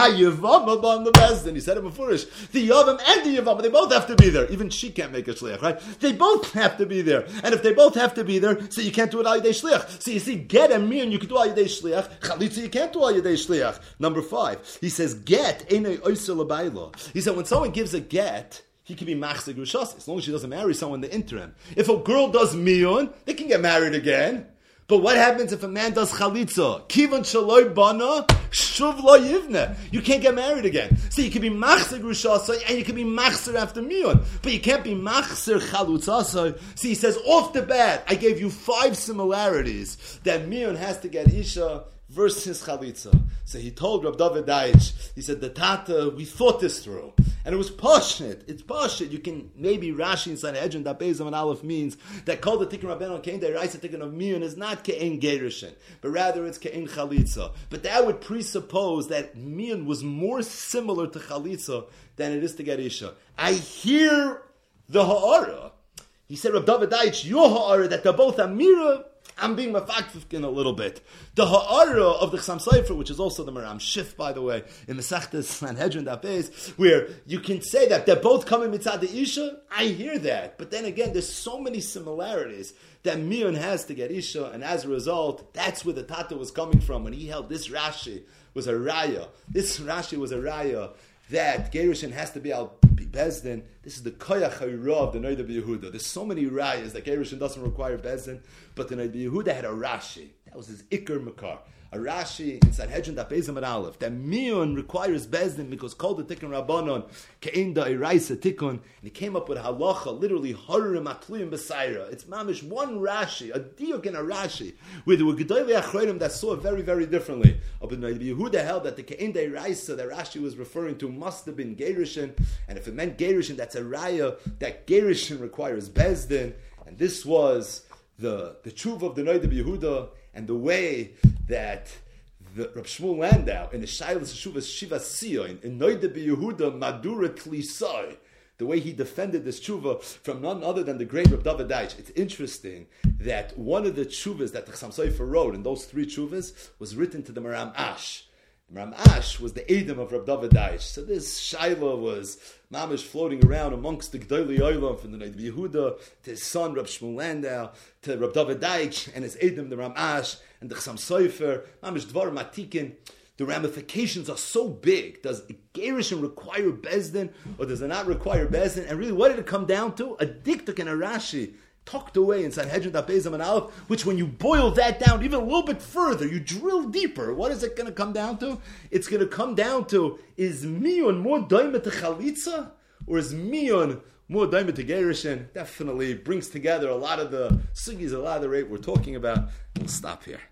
abam the bezdin. He said it before. The yavam and the yavam, they both have to be there. Even she can't make a shliach, right? They both have to be there. And if they both have to be there, so you can't do it al yedei shliach. So you see, get and miyun, you can do al yedei shliach. Chalitza, you can't do al yedei shliach. Number 5, he says, get. He said, when someone gives a get, he can be machzir grushas, as long as she doesn't marry someone in the interim. If a girl does miyun, they can get married again. But what happens if a man does chalitza? Kivan shaloi bana, shuv lo yivne. You can't get married again. So you can be machzir grushasa, and you can be machzir after miyun. But you can't be machzir chalutzasa. See, he says, off the bat, I gave you 5 similarities that miyun has to get isha versus chalitza. So he told Rab David Deitch, he said, the Tata, we thought this through. And it was passionate. It's passionate. You can, maybe Rashi in Sanhedrin, that Bezam and Aleph means that called the Tikkun Rabbeinu Kein, the Raisa Tikkun of Miyun is not Ke'en Gerushin, but rather it's Ke'en Chalitza. But that would presuppose that Miyun was more similar to Chalitza than it is to Gerisha. I hear the Ha'ara. He said, Rab David Deitch, your Ha'ara, that they're both Amira. I'm being mafakfifkin a little bit. The ha'ara of the Chassam Sofer, which is also the Maram Shif, by the way, in Masechtas Sanhedrin Dapes, where you can say that they're both coming mitzad the Isha. I hear that. But then again, there's so many similarities that Miyun has to get Isha, and as a result, that's where the Tata was coming from when he held this Rashi was a Raya. This Rashi was a Raya that Gerushin has to be al Bezdin. This is the Koyach HaRa of the Noida B'Yehuda. There's so many Rayas that Gerushin doesn't require Bezdin, but the Noida B'Yehuda had a Rashi. That was his Iker Makar. A Rashi in Sanhedrin Daf Bezam and Aleph that Miyun requires Bezdin because called the Tikkun Rabbanon Ke'en da Iraisa Tikkun, and he came up with halacha, literally Harim Atluyim B'Saira. It's mamish one Rashi, a diuk in a Rashi, where there were Gedolei Achronim that saw it very, very differently. But Yehuda held that the Ke'en da Iraisa that Rashi was referring to must have been Gerushin, and if it meant Gerushin, that's a Raya that Gerushin requires Bezdin, and this was the tshuva of the Noida B'Yehuda, and the way that the Rab Shmuel Landau in the Shailas Shuvas Shiva Sion in Noida B'Yehuda Madura Tlisai, the way he defended this tshuva from none other than the great Rab David Deitch. It's interesting that one of the tshuvas that the Chassam Sofer wrote, in those 3 tshuvas, was written to the Maram Ash. Ram Ash was the Edom of Rab David Deitch. So this Shaila was mamish floating around amongst the Gdolei Olam from the Noida B'Yehuda to his son Rab Shmuel Landau to Rab David Deitch and his Edom, the Ram Ash and the Chassam Sofer. Mamish Dvar Matikin. The ramifications are so big. Does Gerushin require Bezdin or does it not require Bezdin? And really, what did it come down to? A diktuk and a Rashi tucked away in Sanhedrin Daf Bezam and Aleph, which when you boil that down even a little bit further, you drill deeper, what is it going to come down to? It's going to come down to, is Miyun more daima to Chalitza, or is Miyun more daima to Gerushin? Definitely brings together a lot of the sugis, a lot of the rate we're talking about. We'll stop here.